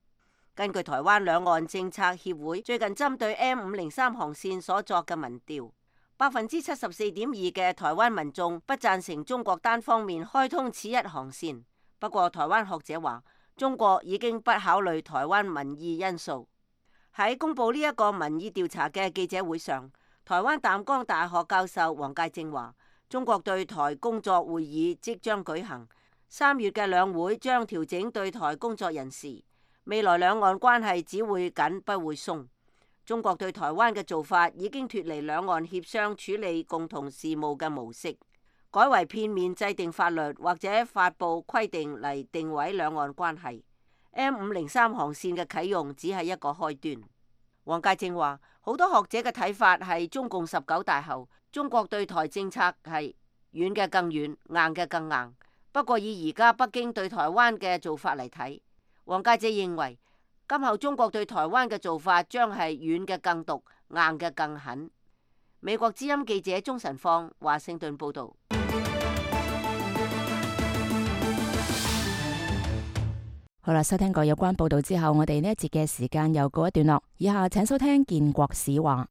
根據台灣兩岸政策協會最近針對 M 五零三航線所作嘅民調，百分之七十四點二嘅台灣民眾不贊成中國單方面開通此一航線。不過台灣學者話，中國已經不考慮台灣民意因素。喺公布呢一個民意調查嘅記者會上，台灣淡江大學教授黃介正話，中國對台工作會議即將舉行，三月嘅兩會將調整對台工作人士，未來兩岸關係只會緊不會鬆。中國對台灣嘅做法已經脫離兩岸協商處理共同事務嘅模式，改為片面制定法律或者發布規定嚟定位兩岸關係。M 五零三航線嘅啟用只係一個開端。黃介正話，好多學者嘅睇法係中共十九大後，中國對台政策係軟嘅更軟，硬嘅更硬。不過以而家北京對台灣嘅做法嚟睇，黃介正認為今後中國對台灣嘅做法將係軟嘅更毒，硬嘅更狠。美國之音記者鍾晨放華盛頓報道。 好啦，收聽過有關報道之後，我哋呢一節嘅時間又告一段落。以下請收聽建國史話。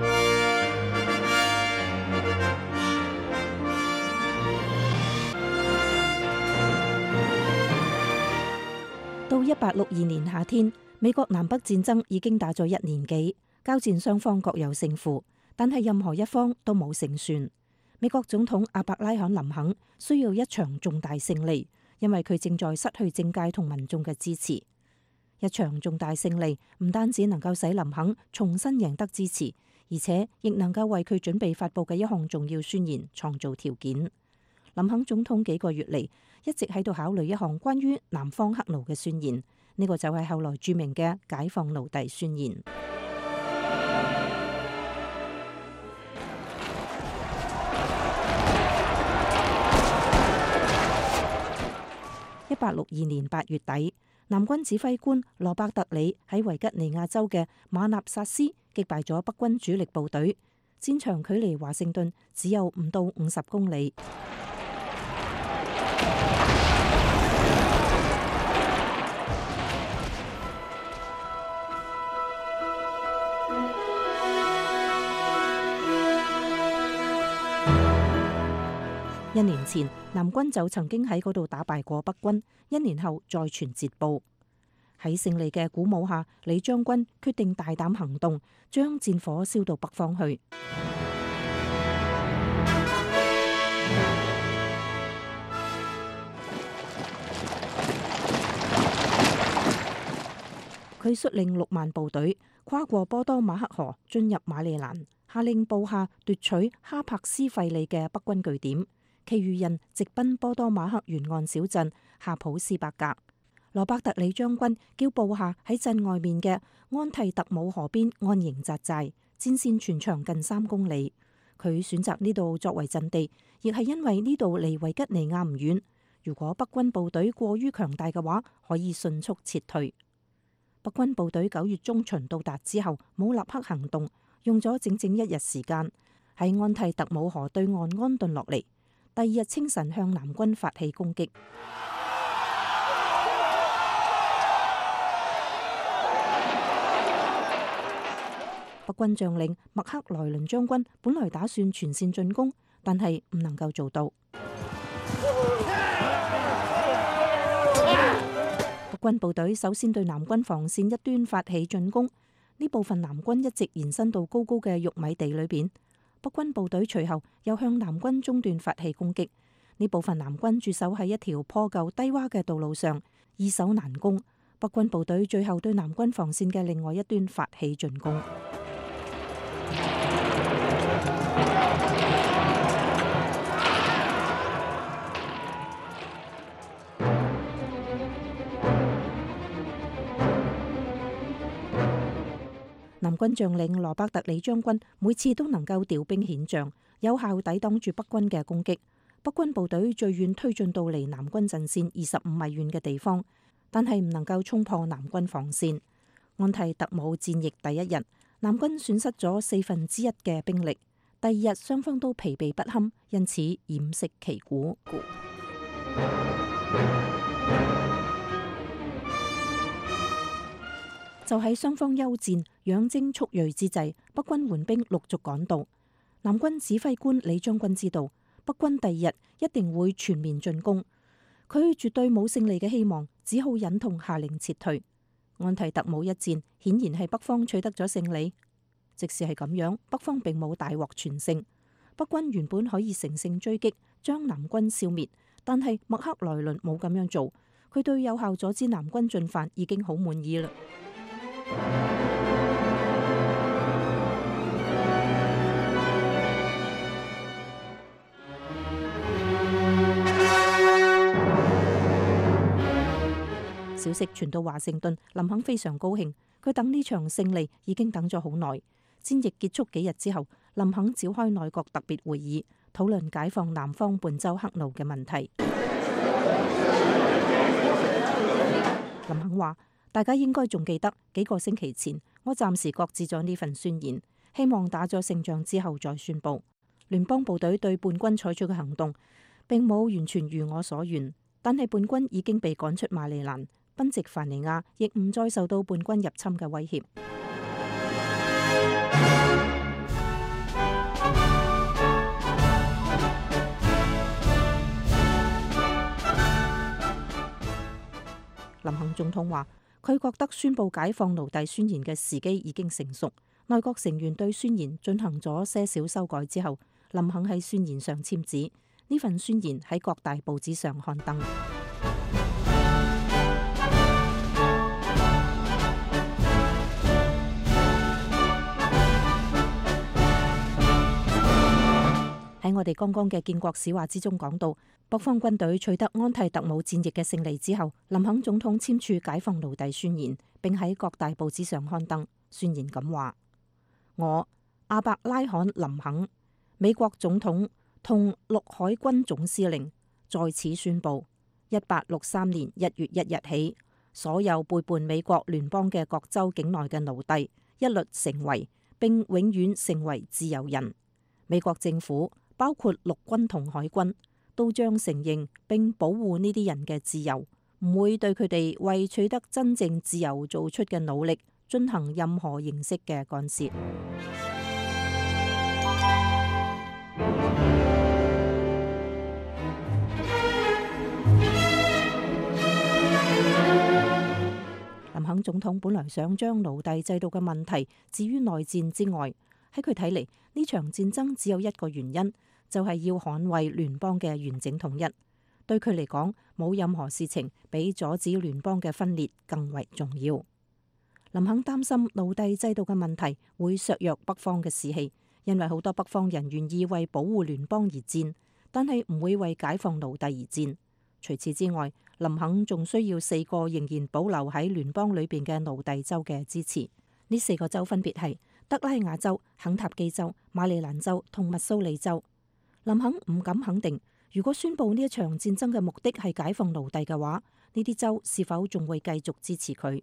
到一八六二年夏天，美國南北戰爭已經打咗一年幾，交戰雙方各有勝負，但係任何一方都冇勝算。美國總統阿伯拉罕林肯需要一場重大勝利，因為佢正在失去政界同民眾嘅支持。一場重大勝利唔單止能夠使林肯重新贏得支持，而且亦能夠為佢準備發佈嘅一項重要宣言創造條件。林肯總統幾個月嚟一直喺度考慮一項關於南方黑奴嘅宣言，呢個就係後來著名嘅解放奴隸宣言。一八六二年八月底，南軍指揮官羅伯特里喺維吉尼亞州嘅馬納薩斯擊敗咗北軍主力部隊，戰場距離華盛頓只有唔到五十公里。一年前，南軍就曾經喺嗰度打敗過北軍，一年後再傳捷報。喺勝利嘅鼓舞下，李將軍決定大膽行動，將戰火燒到北方去。佢率領六萬部隊跨過波多馬克河，進入馬里蘭，下令部下奪取哈柏斯費利嘅北軍據點。其餘人直奔波多馬克沿岸小鎮夏普斯伯格。羅伯特里將軍叫部下喺鎮外面嘅安蒂特姆河邊安營紮寨，戰線全長近三公里。佢選擇呢度作為陣地，亦係因為呢度離維吉尼亞唔遠。如果北軍部隊過於強大嘅話，可以迅速撤退。北軍部隊九月中旬到達之後，冇立刻行動，用咗整整一日時間喺安蒂特姆河對岸安頓落嚟。第二日清晨向南軍發起攻擊。北軍將領麥克萊倫將軍本來打算全線進攻，但係唔能夠做到。北軍部隊首先對南軍防線一端發起進攻，呢部分南軍一直延伸到高高嘅玉米地裏邊。北軍部隊隨後又向南軍中段發起攻擊，呢部分南軍駐守喺一條破舊低窪嘅道路上，易守難攻。北軍部隊最後對南軍防線嘅另外一端發起進攻。南軍將領羅伯特里將軍每次都能夠調兵遣將，有效抵擋住北軍嘅攻擊。北軍部隊最遠推進到離南軍陣線二十五米遠嘅地方，但係唔能夠衝破南軍防線。安提特姆戰役第一日，南軍損失咗四分之一嘅兵力。第二日雙方都疲憊不堪，因此偃旗旗鼓。 就喺雙方休戰、養精蓄銳之際，北軍援兵陸續趕到。南軍指揮官李將軍知道北軍第二日一定會全面進攻，佢絕對冇勝利嘅希望，只好忍痛下令撤退。安提特姆一戰顯然係北方取得咗勝利，即使係咁樣，北方並冇大獲全勝。北軍原本可以乘勝追擊，將南軍消滅，但係麥克萊倫冇咁樣做，佢對有效阻止南軍進犯已經好滿意啦。消息傳到華盛頓，林肯非常高興，佢等呢場勝利已經等咗好耐。戰役結束幾日之後，林肯召開內閣特別會議，討論解放南方半州黑奴嘅問題。林肯話：大家應該仲記得幾個星期前，我暫時擱置咗呢份宣言，希望打咗勝仗之後再宣佈。聯邦部隊對叛軍採取嘅行動並冇完全如我所願，但係叛軍已經被趕出馬里蘭，賓夕凡尼亞亦唔再受到叛軍入侵嘅威脅。林肯總統話：佢覺得宣佈解放奴隸宣言嘅時機已經成熟。內閣成員對宣言進行咗些少修改之後，林肯喺宣言上簽字。呢份宣言喺各大報紙上刊登。喺我哋剛剛嘅建國史話之中講到，北方軍隊取得安提特姆戰役嘅勝利之後，林肯總統簽署解放奴隸宣言，並喺各大報紙上刊登。宣言咁話：我亞伯拉罕林肯，美國總統同陸海軍總司令，在此宣布，一八六三年一月一日起，所有背叛美國聯邦嘅各州境內嘅奴隸，一律成為並永遠成為自由人。美國政府包括陸軍同海軍都將承認並保護呢啲人嘅自由，唔會對佢哋為取得真正自由做出嘅努力進行任何形式嘅干涉。林肯總統本來想將奴隸制度嘅問題置於內戰之外，喺佢睇嚟，呢場戰爭只有一個原因，就係要捍衛聯邦嘅完整統一。對佢嚟講，冇任何事情比阻止聯邦嘅分裂更為重要。林肯擔心奴隸制度嘅問題會削弱北方嘅士氣，因為好多北方人願意為保護聯邦而戰，但係唔會為解放奴隸而戰。除此之外，林肯仲需要四個仍然保留喺聯邦裏邊嘅奴隸州嘅支持。呢四個州分別係德拉瓦州、肯塔基州、馬里蘭州同密蘇里州。林肯唔敢肯定，如果宣佈呢一場戰爭嘅目的係解放奴隸嘅話，呢啲州是否仲會繼續支持佢？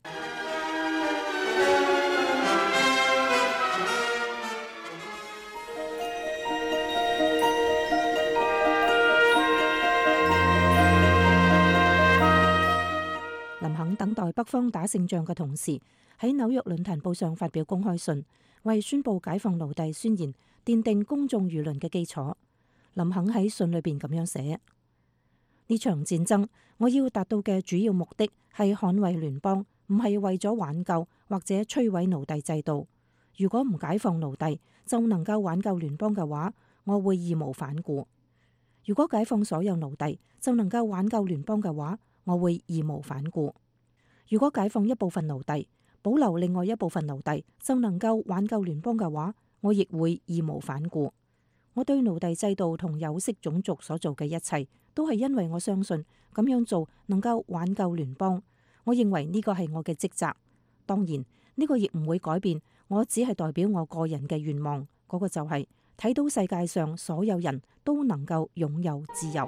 林肯等待北方打勝仗嘅同時，喺紐約論壇報上發表公開信，為宣佈解放奴隸宣言奠定公眾輿論嘅基礎。林肯喺信裏邊咁樣寫：呢場戰爭我要達到嘅主要目的係捍衛聯邦，唔係為咗挽救或者摧毀奴隸制度。如果唔解放奴隸就能夠挽救聯邦嘅話，我會義無反顧；如果解放所有奴隸就能夠挽救聯邦嘅話，我會義無反顧；如果解放一部分奴隸，保留另外一部分奴隸就能夠挽救聯邦嘅話，我亦會義無反顧。我對奴隸制度同有色種族所做嘅一切，都係因為我相信咁樣做能夠挽救聯邦。我認為呢個係我嘅職責。當然，呢個亦唔會改變，我只係代表我個人嘅願望，嗰個就係睇到世界上所有人都能夠擁有自由。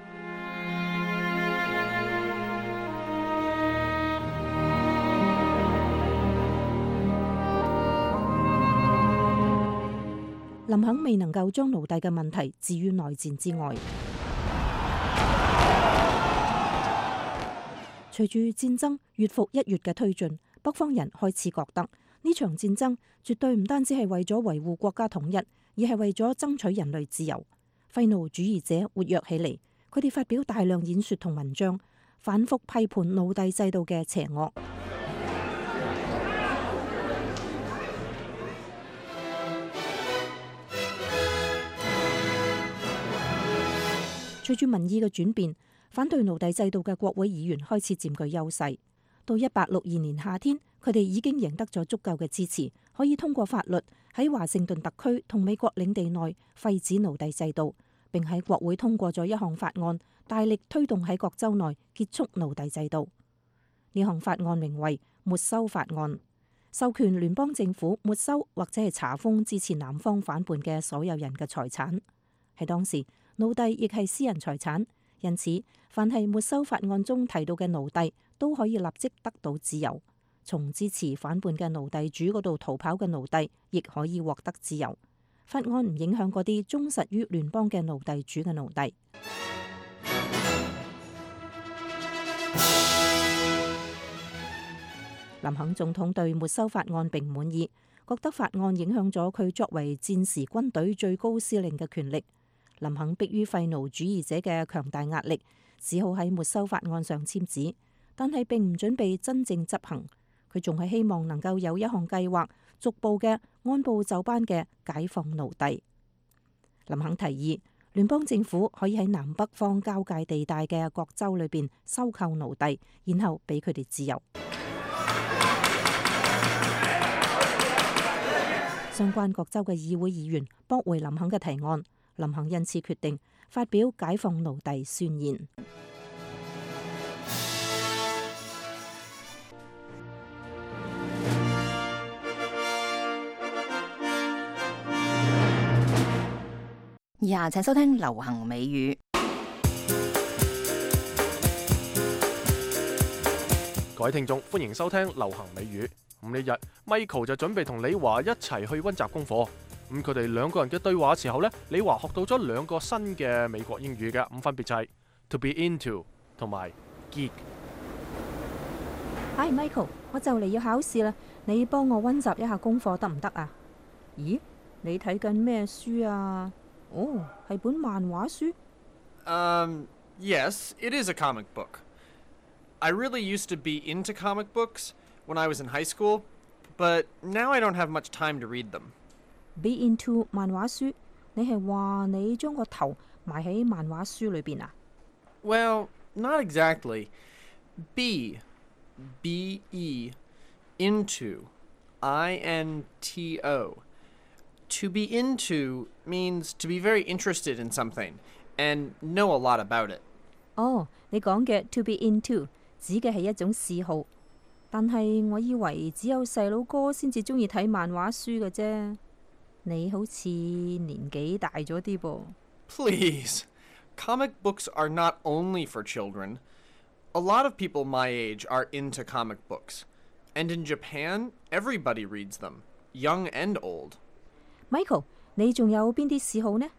林肯未能夠將奴隸嘅問題置於內戰之外。隨住戰爭月復一月嘅推進， 北方人開始覺得呢場戰爭絕對唔單止係為咗維護國家統一，而係為咗爭取人類自由。廢奴主義者活躍起嚟，佢哋發表大量演說同文章，反覆批判奴隸制度嘅邪惡。隨住民意嘅轉變，反對奴隸制度嘅國會議員開始佔據優勢。到一八六二年夏天，佢哋已經贏得咗足夠嘅支持，可以通過法律喺華盛頓特區同美國領地內廢止奴隸制度，並喺國會通過咗一項法案，大力推動喺各州內結束奴隸制度。呢項法案名為沒收法案，授權聯邦政府沒收或者係查封支持南方反叛嘅所有人嘅財產。喺當時，奴隸亦係私人財產，因此凡係沒收法案中提到嘅奴隸都可以立即得到自由。從支持反叛嘅奴隸主嗰度逃跑嘅奴隸亦可以獲得自由。法案唔影響嗰啲忠實於聯邦嘅奴隸主嘅奴隸。林肯總統對沒收法案並唔滿意，覺得法案影響咗佢作為戰時軍隊最高司令嘅權力。林肯迫於廢奴主義者嘅強大壓力，只好喺沒收法案上簽字，但係並唔準備真正執行。佢仲係希望能夠有一項計劃，逐步嘅按部就班嘅解放奴隸。林肯提議，聯邦政府可以喺南北方交界地帶嘅各州裏邊收購奴隸，然後俾佢哋自由。相關各州嘅議會議員駁回林肯嘅提案。林肯因此決定發表解放奴隸宣言。 以下請收聽流行美語。 各位聽眾，歡迎收聽流行美語。咁呢日 Michael 就準備同李華一齊去溫習功課。咁佢哋兩個人嘅對話時候呢，李華學到咗兩個新嘅美國英語嘅，咁分別就係 to be into 同埋 geek。 Hi Michael，我就嚟要考試啦，你幫我溫習一下功課得唔得啊？咦，你睇緊咩書啊？哦，係本漫畫書。 Um, yes, it is a comic book. I really used to be into comic books when I was in high school, but now I don't have much time to read them. Be into 漫畫書，你係話你將個頭埋喺漫畫書裏邊啊？ Well, not exactly. Be, B E, into, I N T O. To be into means to be very interested in something and know a lot about it. 哦，你講嘅 to be into 指嘅係一種嗜好，但係我以為只有細佬哥先至中意睇漫畫書嘅啫。你好似年紀大咗啲噃。 Please, comic books are not only for children. A lot of people my age are into comic books. And in Japan, everybody reads them, young and old. Michael，你仲有邊啲嗜好呢？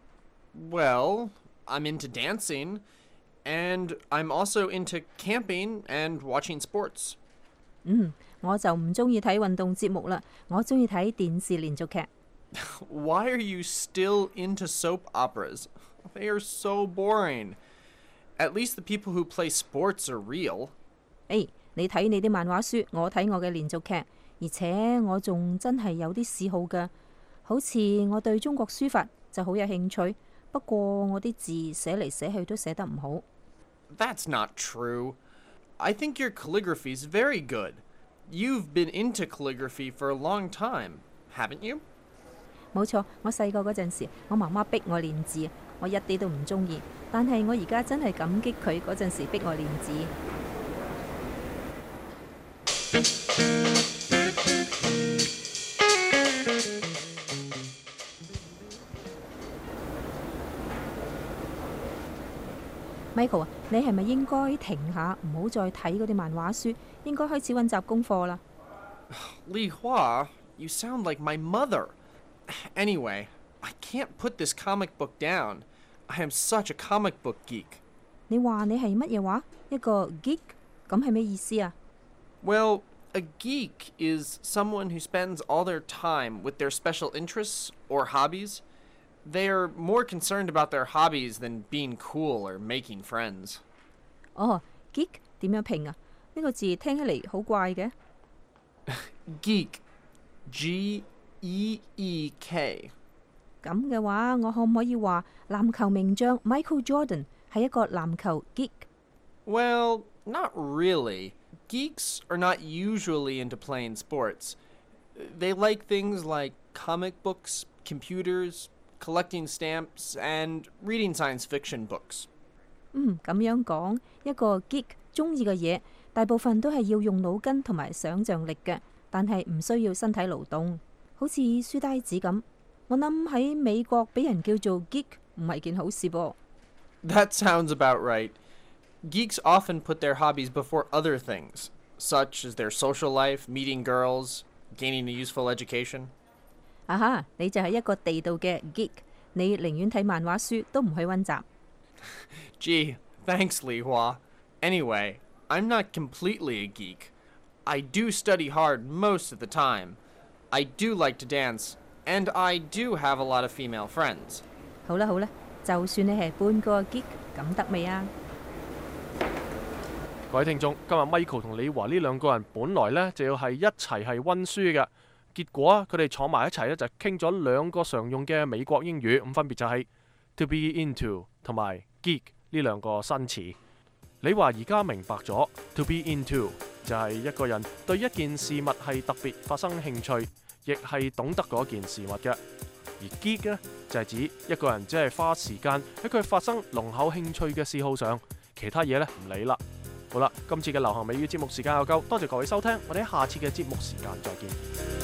Well, I'm into dancing, and I'm also into camping and watching sports. 嗯，我就唔中意睇運動節目啦，我中意睇電視連續劇。 Why are you still into soap operas? They are so boring. At least the people who play sports are real. 誒，你睇你啲漫畫書，我睇我嘅連續劇，而且我仲真係有啲嗜好㗎。好似我對中國書法就好有興趣，不過我啲字寫嚟寫去都寫得唔好。 That's not true. I think your calligraphy is very good. You've been into calligraphy for a long time, haven't you? 冇錯，我細個嗰陣時，我媽媽逼我練字，我一啲都唔中意。但係我而家真係感激佢嗰陣時逼我練字。Michael 啊，你係咪應該停下，唔好再睇嗰啲漫畫書，應該開始溫習功課啦？ Li Hua, you sound like my mother. Anyway, I can't put this comic book down. I am such a comic book geek. 你話你係乜嘢話？一個 geek？咁係咩意思啊？ Well, a A geek is someone who spends all their time with their special interests or hobbies. They are more concerned about their hobbies than being cool or making friends. 哦，geek 點樣拼啊？呢個字聽起嚟好怪嘅。 Geek, G E E K. 咁嘅話，我可唔可以話籃球名將 Michael Jordan 係一個籃球 geek？ Well, not really. Geeks are not usually into playing sports. They like things like comic books, computers, collecting stamps, and reading science fiction books. 嗯，咁樣講，一個 geek 中意嘅嘢，大部分都係要用腦筋同埋想像力嘅，但係唔需要身體勞動，好似書呆子咁。我諗喺美國俾人叫做 geek 唔係件好事噃。 That sounds about right. Geeks often put their hobbies before other things, such as their social life, meeting girls, gaining a useful education. 啊哈，你就係一個地道嘅 geek，你寧願睇漫畫書都唔去温習。 Gee, thanks, Li Hua. Anyway, I'm not completely a geek. I do study hard most of the time. I do like to dance, and I do have a lot of female friends. 好啦好啦，就算你係半個 geek，咁得未啊？ 各位聽眾，今日 Michael 同李華呢兩個人本來呢就要係一齊係温書嘅，結果啊佢哋坐埋一齊呢就傾咗兩個常用嘅美國英語，咁分別就係 to be into 同埋 geek 呢兩個新詞。李華而家明白咗 to be into 就係一個人對一件事物係特別發生興趣，亦係懂得嗰件事物嘅。而 geek 呢就係指一個人只係花時間喺佢發生濃厚興趣嘅嗜好上，其他嘢呢唔理啦。好啦，今次嘅流行美語節目時間又夠，多謝各位收聽，我哋喺下次嘅節目時間再見。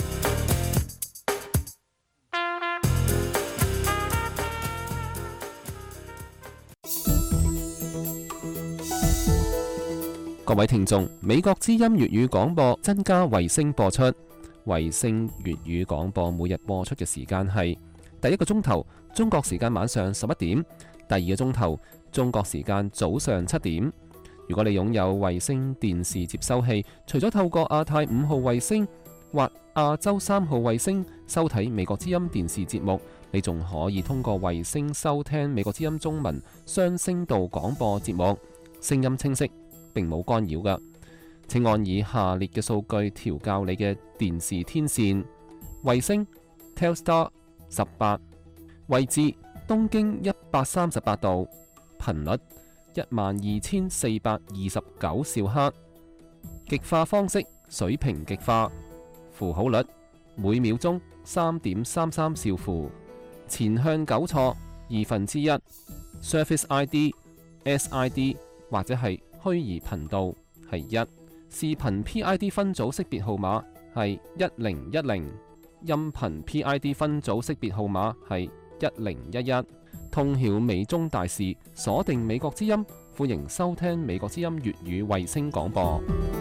各位聽眾，美國之音粵語廣播增加衛星播出，衛星粵語廣播每日播出嘅時間係第一個鐘頭中國時間晚上十一點，第二個鐘頭中國時間早上七點。如果你擁有衛星電視接收器，除咗透過亞太五號衛星或亞洲三號衛星收睇美國之音電視節目，你仲可以通過衛星收聽美國之音中文雙聲道廣播節目，聲音清晰並冇干擾㗎。請按以下列嘅數據調校你嘅電視天線：衛星 Telstar 十八，位置東經一百三十八度，頻率一萬二千四百二十九兆赫，極化方式水平極化，符號率每秒鐘三點三三兆符，前向糾錯二分之一 ，Service I D、S I D 或者係虛擬頻道係一，視頻 P I D 分組識別號碼係一零一零，音頻 P I D 分組識別號碼係一零一一。通曉美中大事，鎖定美國之音，歡迎收聽美國之音粵語衛星廣播。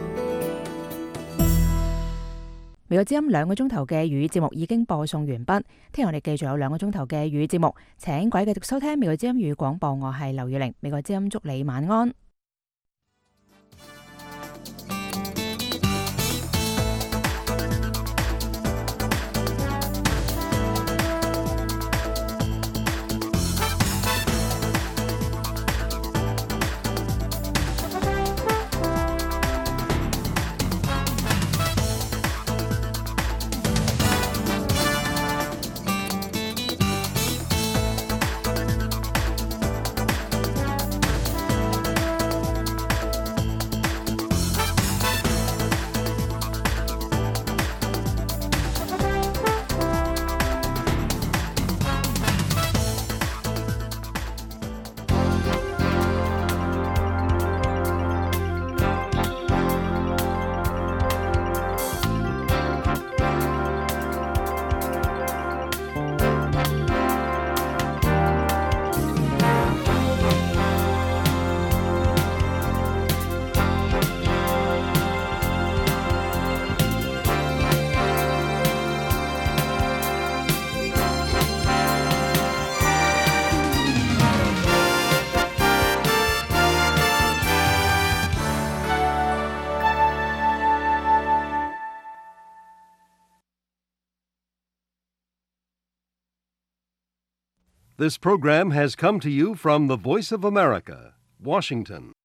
美國之音兩個鐘頭嘅粵語節目已經播送完畢，聽日我哋繼續有兩個鐘頭嘅粵語節目，請各位繼續收聽美國之音粵語廣播，我係劉月玲，美國之音祝你晚安。 This program has come to you from the Voice of America, Washington.